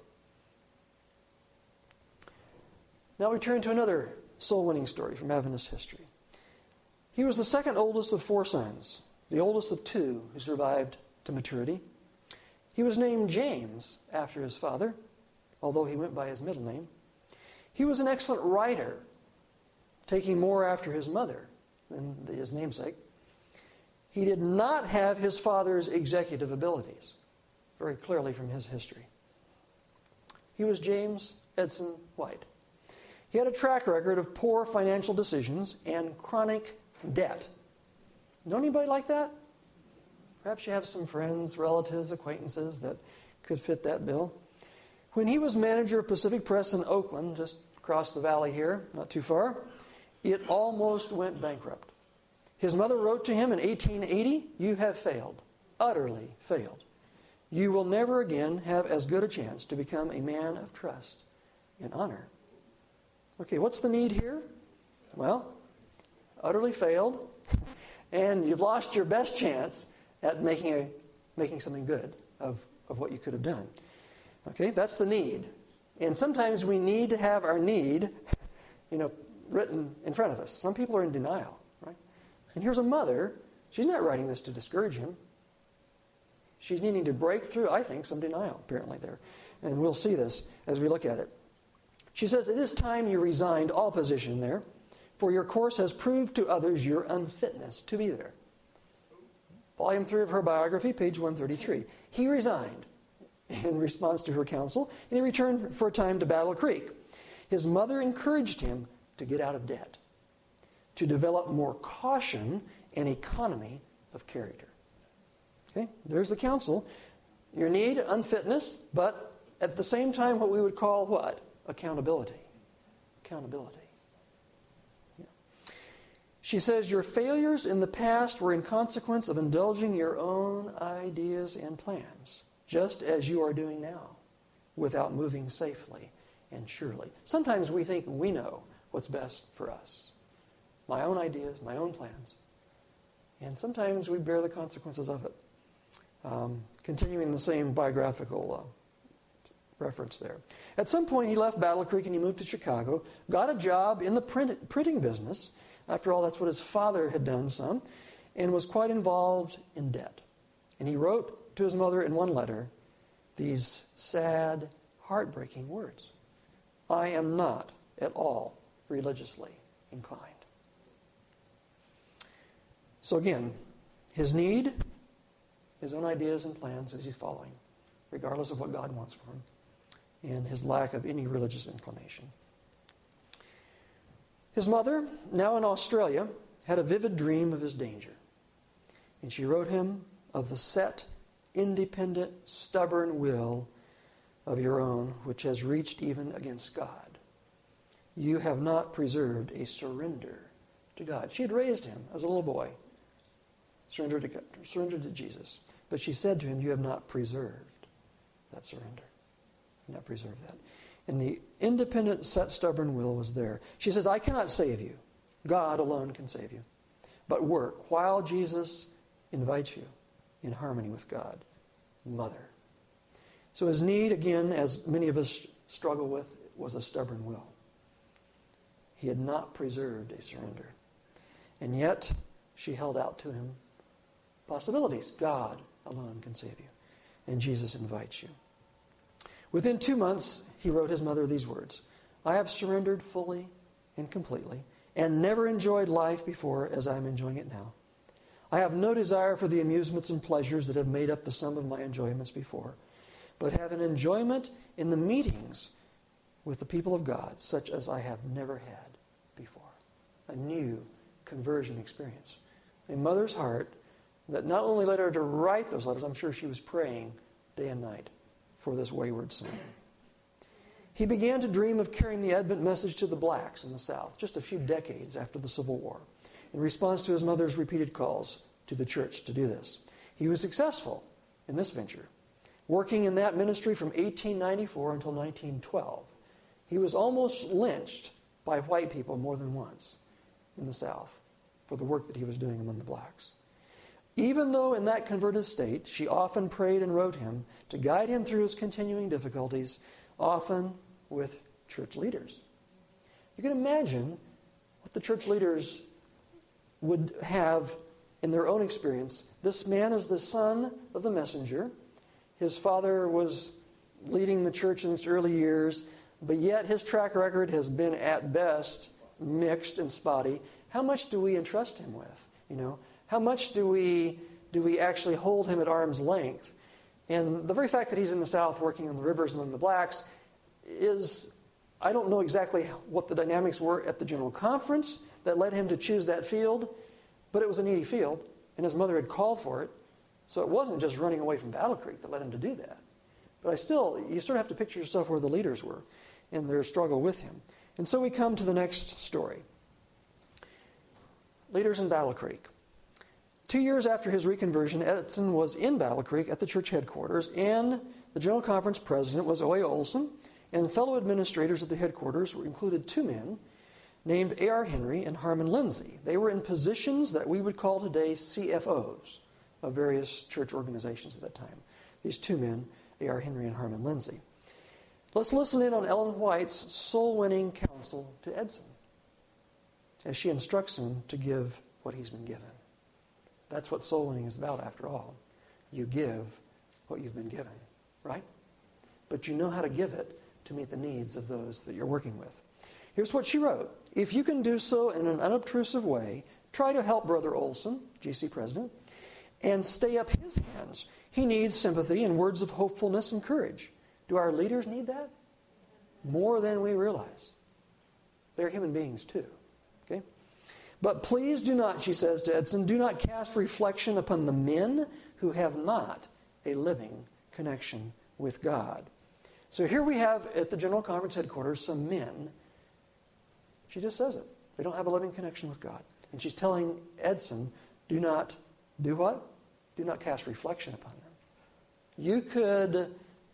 B: Now we turn to another soul-winning story from Adventist history. He was the second oldest of 4 sons, the oldest of 2 who survived to maturity. He was named James after his father, although he went by his middle name. He was an excellent writer, taking more after his mother than his namesake. He did not have his father's executive abilities, very clearly from his history. He was James Edson White. He had a track record of poor financial decisions and chronic debt. Know anybody like that? Perhaps you have some friends, relatives, acquaintances that could fit that bill. When he was manager of Pacific Press in Oakland, just across the valley here, not too far, it almost went bankrupt. His mother wrote to him in 1880, "You have failed, utterly failed. You will never again have as good a chance to become a man of trust and honor. Okay, what's the need here? Well, utterly failed, and you've lost your best chance at making something good of what you could have done. Okay, that's the need. And sometimes we need to have our need, written in front of us. Some people are in denial, right? And here's a mother. She's not writing this to discourage him. She's needing to break through, I think, some denial, apparently, there. And we'll see this as we look at it. She says, "It is time you resigned all position there, for your course has proved to others your unfitness to be there." Volume 3 of her biography, page 133. He resigned in response to her counsel, and he returned for a time to Battle Creek. His mother encouraged him to get out of debt, to develop more caution and economy of character. Okay, there's the counsel. Your need, unfitness, but at the same time what we would call what? Accountability. Accountability. Yeah. She says, "Your failures in the past were in consequence of indulging your own ideas and plans, just as you are doing now, without moving safely and surely." Sometimes we think we know what's best for us. My own ideas, my own plans. And sometimes we bear the consequences of it. Continuing the same biographical reference there. At some point he left Battle Creek and he moved to Chicago, got a job in the printing business. After all, that's what his father had done some, and was quite involved in debt. And he wrote to his mother in one letter these sad, heartbreaking words: "I am not at all religiously inclined." So again, his need, his own ideas and plans as he's following, regardless of what God wants for him, and his lack of any religious inclination. His mother, now in Australia, had a vivid dream of his danger. And she wrote him of the set, independent, stubborn will of your own, which has reached even against God. You have not preserved a surrender to God. She had raised him as a little boy, surrendered to Jesus. But she said to him, you have not preserved that surrender. You have not preserved that. And the independent, set, stubborn will was there. She says, I cannot save you. God alone can save you. But work while Jesus invites you in harmony with God. Mother. So his need, again, as many of us struggle with, was a stubborn will. He had not preserved a surrender. And yet, she held out to him possibilities. God alone can save you. And Jesus invites you. Within 2 months, he wrote his mother these words: I have surrendered fully and completely, and never enjoyed life before as I am enjoying it now. I have no desire for the amusements and pleasures that have made up the sum of my enjoyments before, but have an enjoyment in the meetings with the people of God, such as I have never had before. A new conversion experience. A mother's heart that not only led her to write those letters, I'm sure she was praying day and night for this wayward son. He began to dream of carrying the Advent message to the blacks in the South, just a few decades after the Civil War, in response to his mother's repeated calls to the church to do this. He was successful in this venture, working in that ministry from 1894 until 1912. He was almost lynched by white people more than once in the South for the work that he was doing among the blacks. Even though in that converted state, she often prayed and wrote him to guide him through his continuing difficulties, often with church leaders. You can imagine what the church leaders would have in their own experience. This man is the son of the messenger. His father was leading the church in its early years, but yet his track record has been at best mixed and spotty. How much do we entrust him with? How much do we actually hold him at arm's length? And the very fact that he's in the South working on the rivers among the blacks is, I don't know exactly what the dynamics were at the General Conference that led him to choose that field, but it was a needy field, and his mother had called for it. So it wasn't just running away from Battle Creek that led him to do that. But you sort of have to picture yourself where the leaders were in their struggle with him. And so we come to the next story. Leaders in Battle Creek. 2 years after his reconversion, Edson was in Battle Creek at the church headquarters, and the General Conference president was O.A. Olson, And fellow administrators at the headquarters included two men named A.R. Henry and Harmon Lindsay. They were in positions that we would call today CFOs of various church organizations at that time. These two men, A.R. Henry and Harmon Lindsay. Let's listen in on Ellen White's soul-winning counsel to Edson as she instructs him to give what he's been given. That's what soul winning is about, after all. You give what you've been given, right? But you know how to give it to meet the needs of those that you're working with. Here's what she wrote. If you can do so in an unobtrusive way, try to help Brother Olson, GC president, and stay up his hands. He needs sympathy and words of hopefulness and courage. Do our leaders need that? More than we realize. They're human beings too. Okay? But please do not, she says to Edson, do not cast reflection upon the men who have not a living connection with God. So here we have at the General Conference headquarters some men. She just says it. They don't have a living connection with God. And she's telling Edson, do not do what? Do not cast reflection upon them. You could,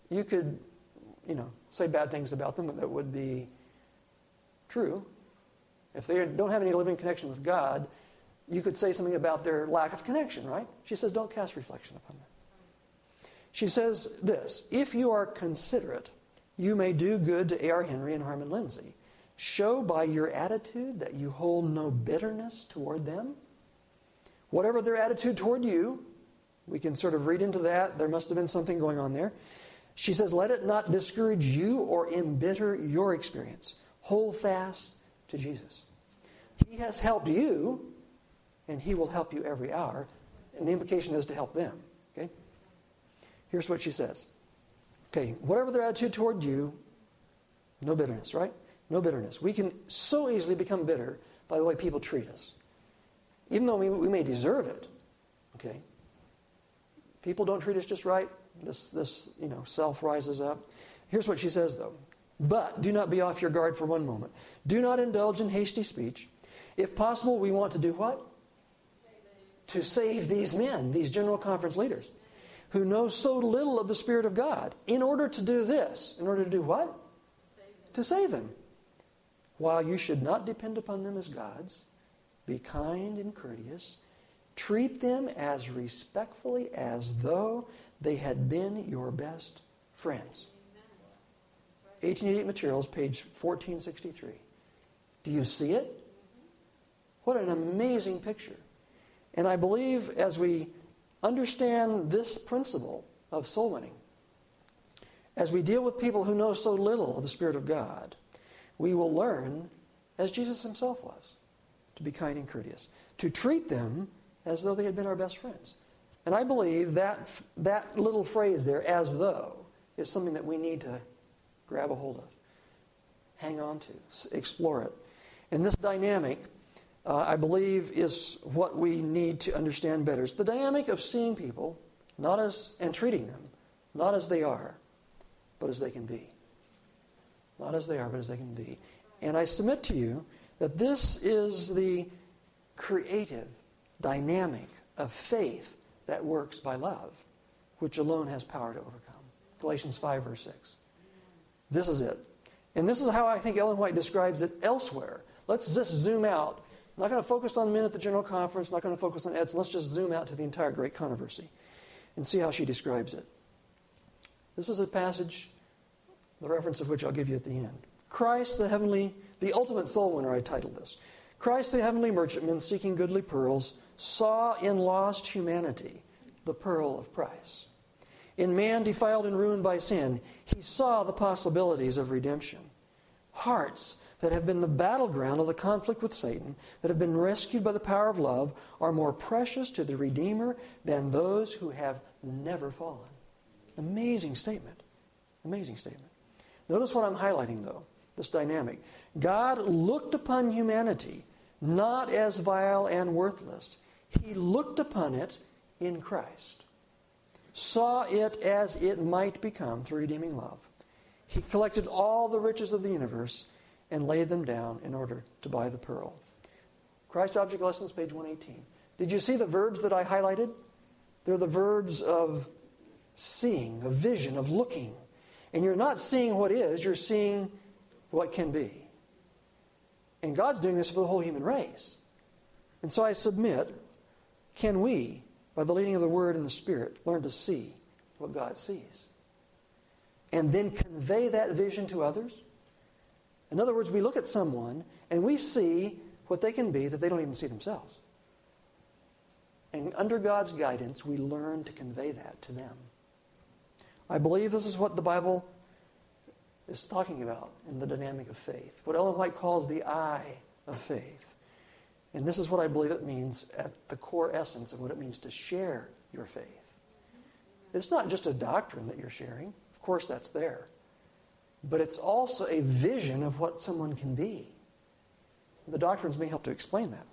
B: say bad things about them that would be true. If they don't have any living connection with God, you could say something about their lack of connection, right? She says, don't cast reflection upon them. She says this, if you are considerate, you may do good to A.R. Henry and Harmon Lindsay. Show by your attitude that you hold no bitterness toward them. Whatever their attitude toward you, we can sort of read into that. There must have been something going on there. She says, let it not discourage you or embitter your experience. Hold fast to Jesus. He has helped you, and He will help you every hour. And the implication is to help them. Okay? Here's what she says. Okay, whatever their attitude toward you, no bitterness, right? No bitterness. We can so easily become bitter by the way people treat us. Even though we may deserve it. Okay? People don't treat us just right. This self rises up. Here's what she says, though. But do not be off your guard for one moment. Do not indulge in hasty speech. If possible, we want to do what? To save these men, these General Conference leaders, who know so little of the Spirit of God. In order to do this, in order to do what? To save them. While you should not depend upon them as gods, be kind and courteous. Treat them as respectfully as though they had been your best friends. 1888 Materials, page 1463. Do you see it? What an amazing picture. And I believe as we understand this principle of soul winning, as we deal with people who know so little of the Spirit of God, we will learn, as Jesus Himself was, to be kind and courteous, to treat them as though they had been our best friends. And I believe that little phrase there, as though, is something that we need to grab a hold of, hang on to, explore it. And this dynamic, I believe, is what we need to understand better. It's the dynamic of seeing people and treating them, not as they are, but as they can be. Not as they are, but as they can be. And I submit to you that this is the creative dynamic of faith that works by love, which alone has power to overcome. Galatians 5, verse 6. This is it. And this is how I think Ellen White describes it elsewhere. Let's just zoom out. I'm not going to focus on men at the General Conference, not going to focus on Edson. Let's just zoom out to the entire great controversy and see how she describes it. This is a passage, the reference of which I'll give you at the end. Christ, the ultimate soul winner, I titled this. Christ, the heavenly merchantman seeking goodly pearls, saw in lost humanity the pearl of price. In man defiled and ruined by sin, He saw the possibilities of redemption. Hearts that have been the battleground of the conflict with Satan, that have been rescued by the power of love, are more precious to the Redeemer than those who have never fallen. Amazing statement. Amazing statement. Notice what I'm highlighting, though, this dynamic. God looked upon humanity not as vile and worthless. He looked upon it in Christ, saw it as it might become through redeeming love. He collected all the riches of the universe and laid them down in order to buy the pearl. Christ Object Lessons, page 118. Did you see the verbs that I highlighted? They're the verbs of seeing, of vision, of looking. And you're not seeing what is, you're seeing what can be. And God's doing this for the whole human race. And so I submit, can we, by the leading of the Word and the Spirit, learn to see what God sees? And then convey that vision to others? In other words, we look at someone and we see what they can be that they don't even see themselves. And under God's guidance, we learn to convey that to them. I believe this is what the Bible is talking about in the dynamic of faith. What Ellen White calls the eye of faith. And this is what I believe it means at the core essence of what it means to share your faith. It's not just a doctrine that you're sharing. Of course, that's there. But it's also a vision of what someone can be. The doctrines may help to explain that.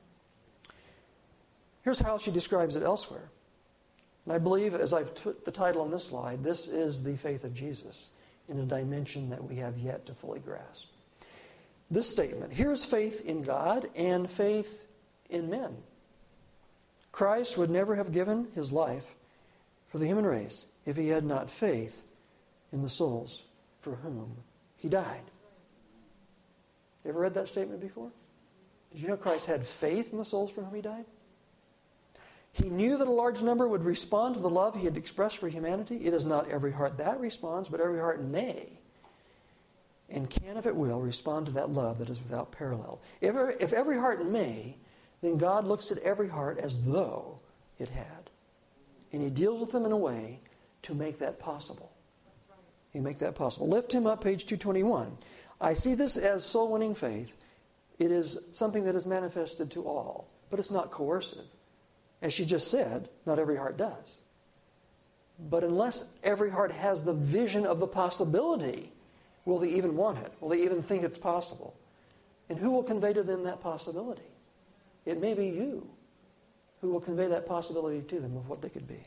B: Here's how she describes it elsewhere. And I believe, as I've put the title on this slide, this is the faith of Jesus in a dimension that we have yet to fully grasp. This statement, here's faith in God and faith in men. Christ would never have given his life for the human race if he had not faith in the souls for whom he died. You ever read that statement before? Did you know Christ had faith in the souls for whom he died? He knew that a large number would respond to the love he had expressed for humanity. It is not every heart that responds, but every heart may, and can, if it will, respond to that love that is without parallel. If every heart may, then God looks at every heart as though it had. And he deals with them in a way to make that possible. He make that possible. Lift him up, page 221. I see this as soul-winning faith. It is something that is manifested to all, but it's not coercive. As she just said, not every heart does. But unless every heart has the vision of the possibility, will they even want it? Will they even think it's possible? And who will convey to them that possibility? It may be you who will convey that possibility to them of what they could be.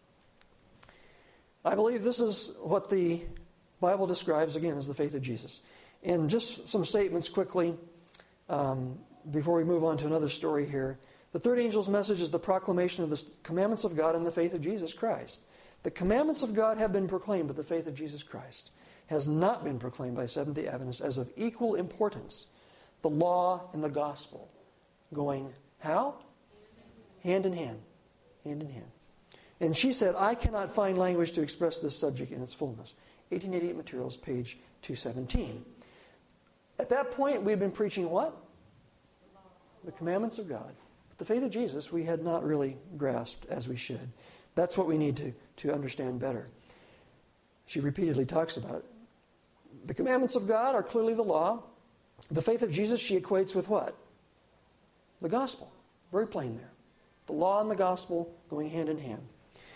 B: I believe this is what the Bible describes, again, as the faith of Jesus. And just some statements quickly before we move on to another story here. The third angel's message is the proclamation of the commandments of God and the faith of Jesus Christ. The commandments of God have been proclaimed, but the faith of Jesus Christ has not been proclaimed by Seventh-day Adventists as of equal importance. The law and the gospel going how? Hand in hand. Hand in hand. And she said, I cannot find language to express this subject in its fullness. 1888 Materials, page 217. At that point, we had been preaching what? The commandments of God. But the faith of Jesus, we had not really grasped as we should. That's what we need to understand better. She repeatedly talks about it. The commandments of God are clearly the law. The faith of Jesus she equates with what? The gospel. Very plain there. The law and the gospel going hand in hand.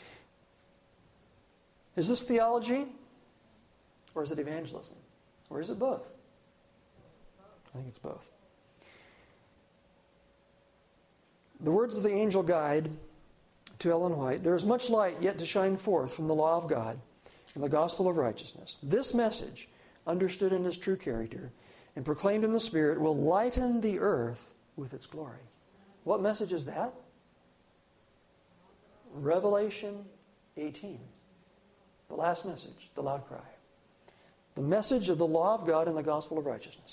B: Is this theology? Or is it evangelism? Or is it both? I think it's both. The words of the angel guide to Ellen White, there is much light yet to shine forth from the law of God and the gospel of righteousness. This message, understood in its true character and proclaimed in the Spirit, will lighten the earth with its glory. What message is that? Revelation 18. The last message, the loud cry. The message of the law of God and the gospel of righteousness.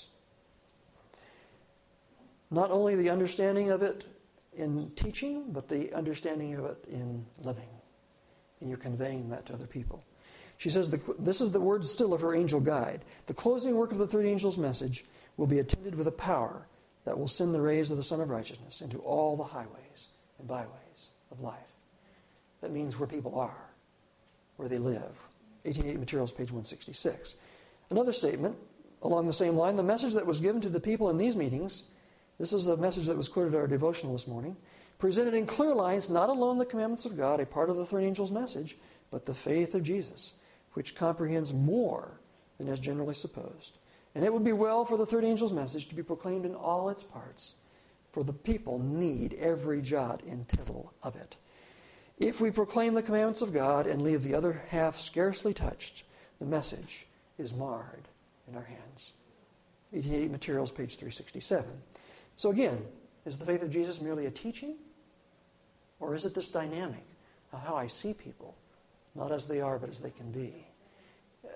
B: Not only the understanding of it in teaching, but the understanding of it in living. And you're conveying that to other people. She says, this is the words still of her angel guide. The closing work of the third angel's message will be attended with a power that will send the rays of the Son of Righteousness into all the highways and byways of life. That means where people are, where they live. 1888 Materials, page 166. Another statement along the same line, the message that was given to the people in these meetings, this is a message that was quoted in our devotional this morning, presented in clear lines not alone the commandments of God, a part of the third angel's message, but the faith of Jesus, which comprehends more than is generally supposed. And it would be well for the third angel's message to be proclaimed in all its parts, for the people need every jot and tittle of it. If we proclaim the commandments of God and leave the other half scarcely touched, the message is marred in our hands. 1888 Materials, page 367. So again, is the faith of Jesus merely a teaching? Or is it this dynamic of how I see people, not as they are, but as they can be?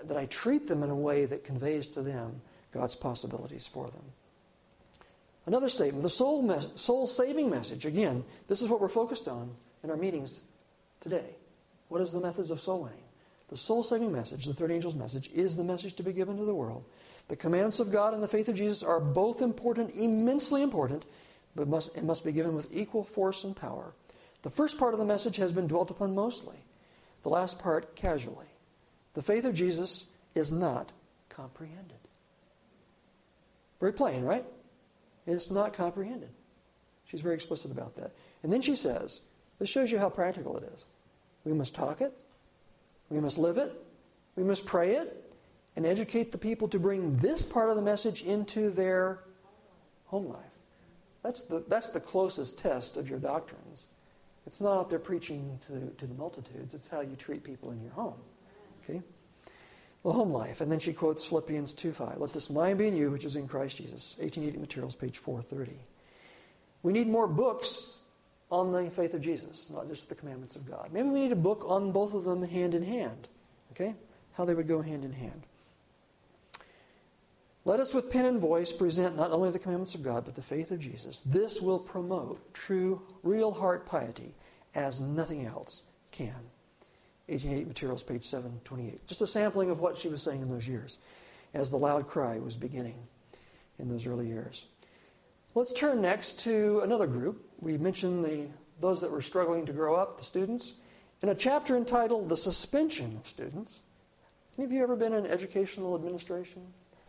B: that I treat them in a way that conveys to them God's possibilities for them. Another statement, the soul-saving message. Again, this is what we're focused on in our meetings today. What is the methods of soul winning? The soul-saving message, the third angel's message, is the message to be given to the world. The commandments of God and the faith of Jesus are both important, immensely important, but it must be given with equal force and power. The first part of the message has been dwelt upon mostly. The last part, casually. The faith of Jesus is not comprehended. Very plain, right? It's not comprehended. She's very explicit about that. And then she says, this shows you how practical it is. We must talk it. We must live it. We must pray it. And educate the people to bring this part of the message into their home life. That's the closest test of your doctrines. It's not out there preaching to the multitudes. It's how you treat people in your home. Okay? The home life. And then she quotes Philippians 2:5. Let this mind be in you, which is in Christ Jesus. 1880 Materials, page 430. We need more books on the faith of Jesus, not just the commandments of God. Maybe we need a book on both of them hand in hand. Okay? How they would go hand in hand. Let us with pen and voice present not only the commandments of God, but the faith of Jesus. This will promote true, real heart piety as nothing else can. 1880 Materials, page 728. Just a sampling of what she was saying in those years as the loud cry was beginning in those early years. Let's turn next to another group. We mentioned those that were struggling to grow up, the students, in a chapter entitled The Suspension of Students. Any of you ever been in educational administration?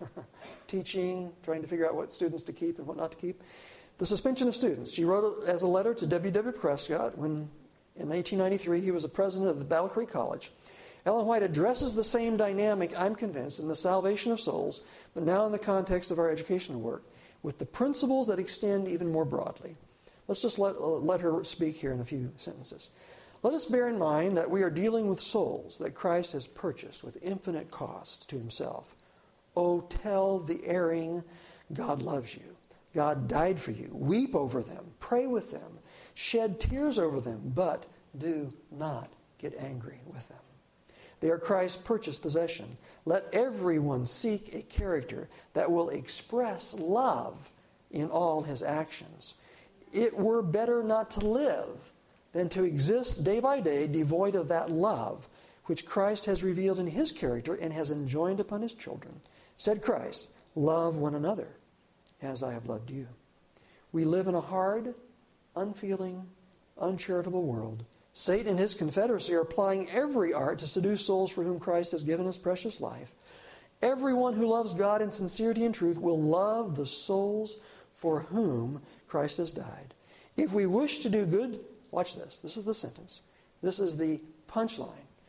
B: Teaching, trying to figure out what students to keep and what not to keep. The suspension of students. She wrote it as a letter to W.W. Prescott when, in 1893, he was the president of the Battle Creek College. Ellen White addresses the same dynamic, I'm convinced, in the salvation of souls, but now in the context of our educational work, with the principles that extend even more broadly. Let's just let her speak here in a few sentences. Let us bear in mind that we are dealing with souls that Christ has purchased with infinite cost to himself. Oh, tell the erring, God loves you. God died for you. Weep over them. Pray with them. Shed tears over them, but do not get angry with them. They are Christ's purchased possession. Let everyone seek a character that will express love in all his actions. It were better not to live than to exist day by day devoid of that love which Christ has revealed in his character and has enjoined upon his children. Said Christ, love one another as I have loved you. We live in a hard, unfeeling, uncharitable world. Satan and his confederacy are applying every art to seduce souls for whom Christ has given his precious life. Everyone who loves God in sincerity and truth will love the souls for whom Christ has died. If we wish to do good, watch this. This is the sentence. This is the punchline.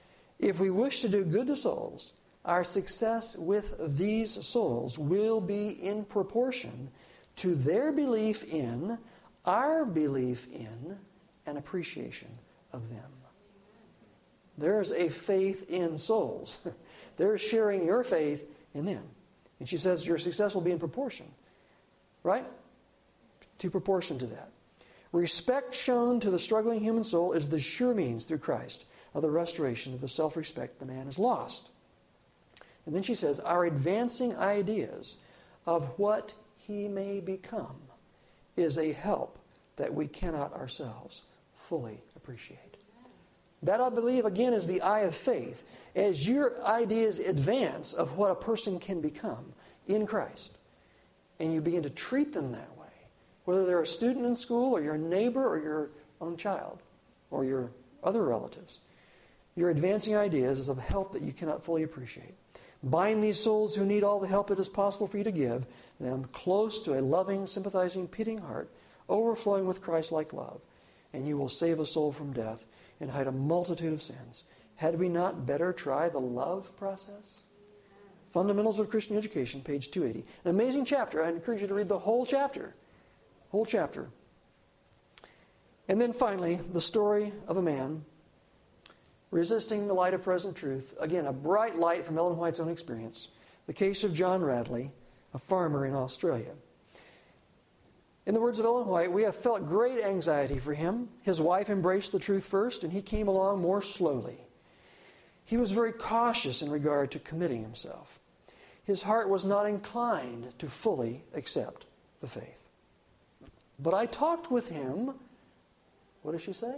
B: If we wish to do good to souls, our success with these souls will be in proportion to their belief in, our belief in, and appreciation of them. There's a faith in souls. They're sharing your faith in them. And she says your success will be in proportion. Right? To proportion to that. Respect shown to the struggling human soul is the sure means through Christ of the restoration of the self-respect the man has lost. And then she says, our advancing ideas of what he may become is a help that we cannot ourselves fully appreciate. That, I believe, again, is the eye of faith. As your ideas advance of what a person can become in Christ, and you begin to treat them that way, whether they're a student in school or your neighbor or your own child or your other relatives, your advancing ideas is of help that you cannot fully appreciate. Bind these souls who need all the help it is possible for you to give them close to a loving, sympathizing, pitying heart, overflowing with Christ-like love, and you will save a soul from death and hide a multitude of sins. Had we not better try the love process? Fundamentals of Christian Education, page 280. An amazing chapter. I encourage you to read the whole chapter. Whole chapter. And then finally, the story of a man resisting the light of present truth. Again, a bright light from Ellen White's own experience. The case of John Radley, a farmer in Australia. In the words of Ellen White, we have felt great anxiety for him. His wife embraced the truth first, and he came along more slowly. He was very cautious in regard to committing himself. His heart was not inclined to fully accept the faith. But I talked with him, what does she say?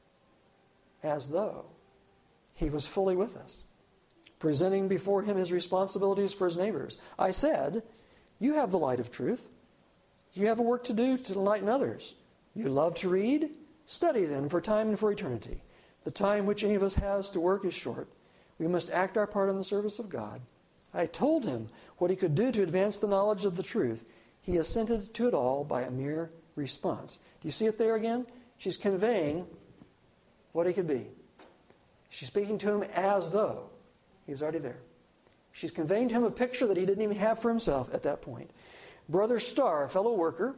B: As though he was fully with us, presenting before him his responsibilities for his neighbors. I said, you have the light of truth. You have a work to do to enlighten others. You love to read? Study then for time and for eternity. The time which any of us has to work is short. We must act our part in the service of God. I told him what he could do to advance the knowledge of the truth. He assented to it all by a mere response. Do you see it there again? She's conveying what he could be. She's speaking to him as though he was already there. She's conveying to him a picture that he didn't even have for himself at that point. Brother Starr, a fellow worker,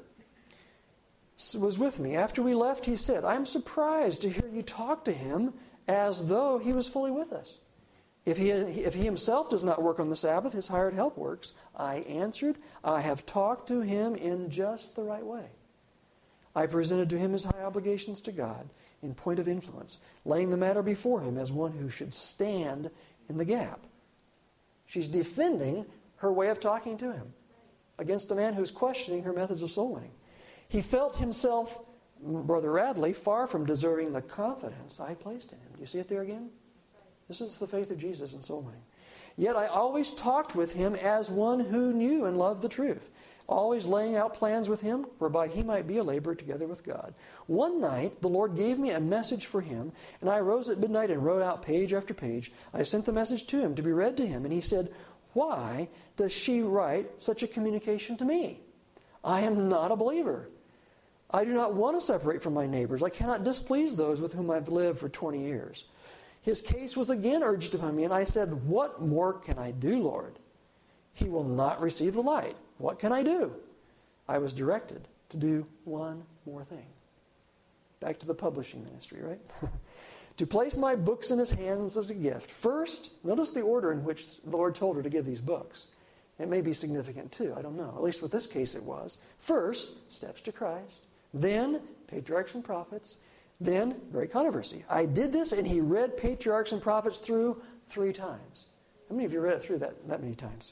B: was with me. After we left, he said, I'm surprised to hear you talk to him as though he was fully with us. If he himself does not work on the Sabbath, his hired help works. I answered, I have talked to him in just the right way. I presented to him his high obligations to God in point of influence, laying the matter before him as one who should stand in the gap. She's defending her way of talking to him against a man who's questioning her methods of soul winning. He felt himself, Brother Radley, far from deserving the confidence I placed in him. Do you see it there again? This is the faith of Jesus in soul winning. Yet I always talked with him as one who knew and loved the truth, always laying out plans with him whereby he might be a laborer together with God. One night, the Lord gave me a message for him, and I arose at midnight and wrote out page after page. I sent the message to him to be read to him, and he said, why does she write such a communication to me? I am not a believer. I do not want to separate from my neighbors. I cannot displease those with whom I've lived for 20 years. His case was again urged upon me, and I said, what more can I do, Lord? He will not receive the light. What can I do? I was directed to do one more thing. Back to the publishing ministry, right? To place my books in his hands as a gift. First, notice the order in which the Lord told her to give these books. It may be significant too, I don't know. At least with this case it was. First, steps to Christ. Then, patriarchs and prophets. Then, great controversy. I did this, and he read patriarchs and prophets through 3 times. How many of you read it through that many times?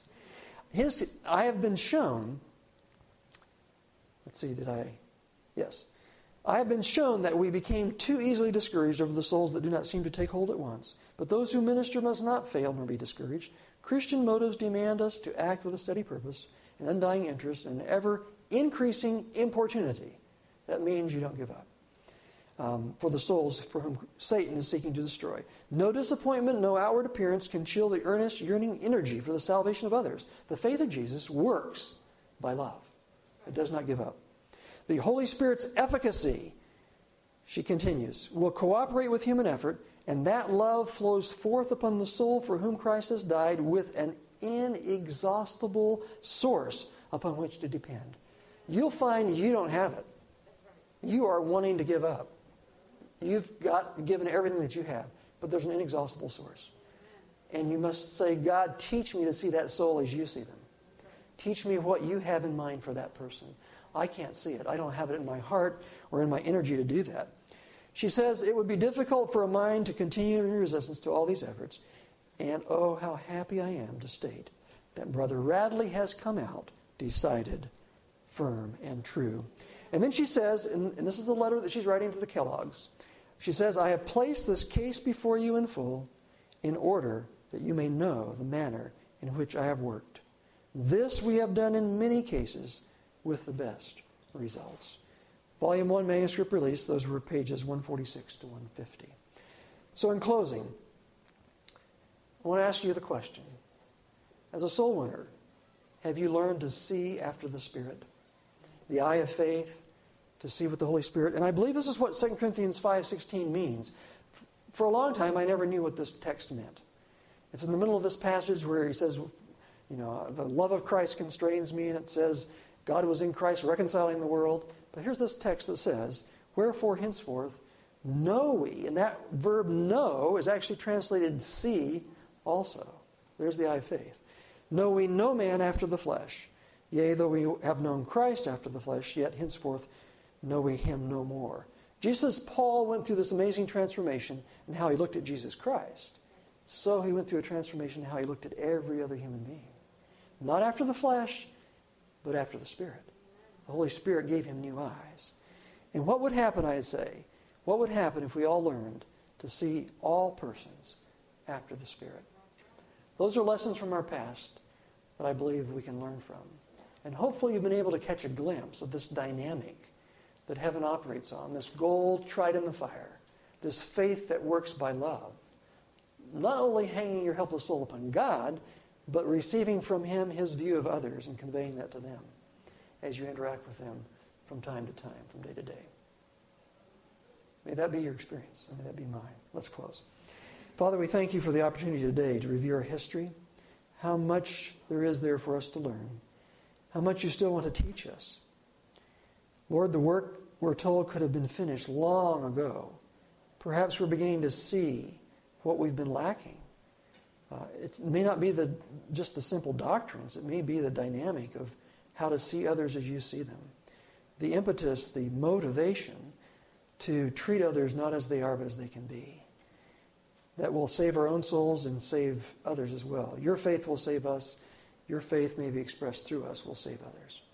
B: I have been shown, let's see, yes. I have been shown that we became too easily discouraged over the souls that do not seem to take hold at once. But those who minister must not fail nor be discouraged. Christian motives demand us to act with a steady purpose, an undying interest, and an ever-increasing importunity. That means you don't give up. For the souls for whom Satan is seeking to destroy. No disappointment, no outward appearance can chill the earnest, yearning energy for the salvation of others. The faith of Jesus works by love. It does not give up. The Holy Spirit's efficacy, she continues, will cooperate with human effort, and that love flows forth upon the soul for whom Christ has died with an inexhaustible source upon which to depend. You'll find you don't have it. You are wanting to give up. You've given everything that you have, but there's an inexhaustible source. And you must say, God, teach me to see that soul as you see them. Teach me what you have in mind for that person. I can't see it. I don't have it in my heart or in my energy to do that. She says, it would be difficult for a mind to continue in resistance to all these efforts. And oh, how happy I am to state that Brother Radley has come out decided, firm, and true. And then she says, and this is the letter that she's writing to the Kellogg's, she says, I have placed this case before you in full in order that you may know the manner in which I have worked. This we have done in many cases with the best results. Volume 1 manuscript release, those were pages 146 to 150. So in closing, I want to ask you the question. As a soul winner, have you learned to see after the Spirit? The eye of faith, to see with the Holy Spirit. And I believe this is what 2 Corinthians 5:16 means. For a long time, I never knew what this text meant. It's in the middle of this passage where he says, the love of Christ constrains me, and it says, God was in Christ reconciling the world. But here's this text that says, wherefore henceforth know we. And that verb know is actually translated see also. There's the eye of faith. Know we no man after the flesh. Yea, though we have known Christ after the flesh, yet henceforth know we him no more. Jesus, Paul went through this amazing transformation in how he looked at Jesus Christ. so he went through a transformation in how he looked at every other human being. Not after the flesh, but after the Spirit. The Holy Spirit gave him new eyes. And what would happen, I say, what would happen if we all learned to see all persons after the Spirit? Those are lessons from our past that I believe we can learn from. And hopefully you've been able to catch a glimpse of this dynamic that heaven operates on, this gold tried in the fire, this faith that works by love. Not only hanging your helpless soul upon God, but receiving from Him His view of others and conveying that to them as you interact with them from time to time, from day to day. May that be your experience, and may that be mine. Let's close. Father, we thank you for the opportunity today to review our history, how much there is there for us to learn, how much you still want to teach us. Lord, the work, we're told, could have been finished long ago. Perhaps we're beginning to see what we've been lacking. It may not be just the simple doctrines. It may be the dynamic of how to see others as you see them. The impetus, the motivation to treat others not as they are, but as they can be. That will save our own souls and save others as well. Your faith will save us. Your faith may be expressed through us will save others.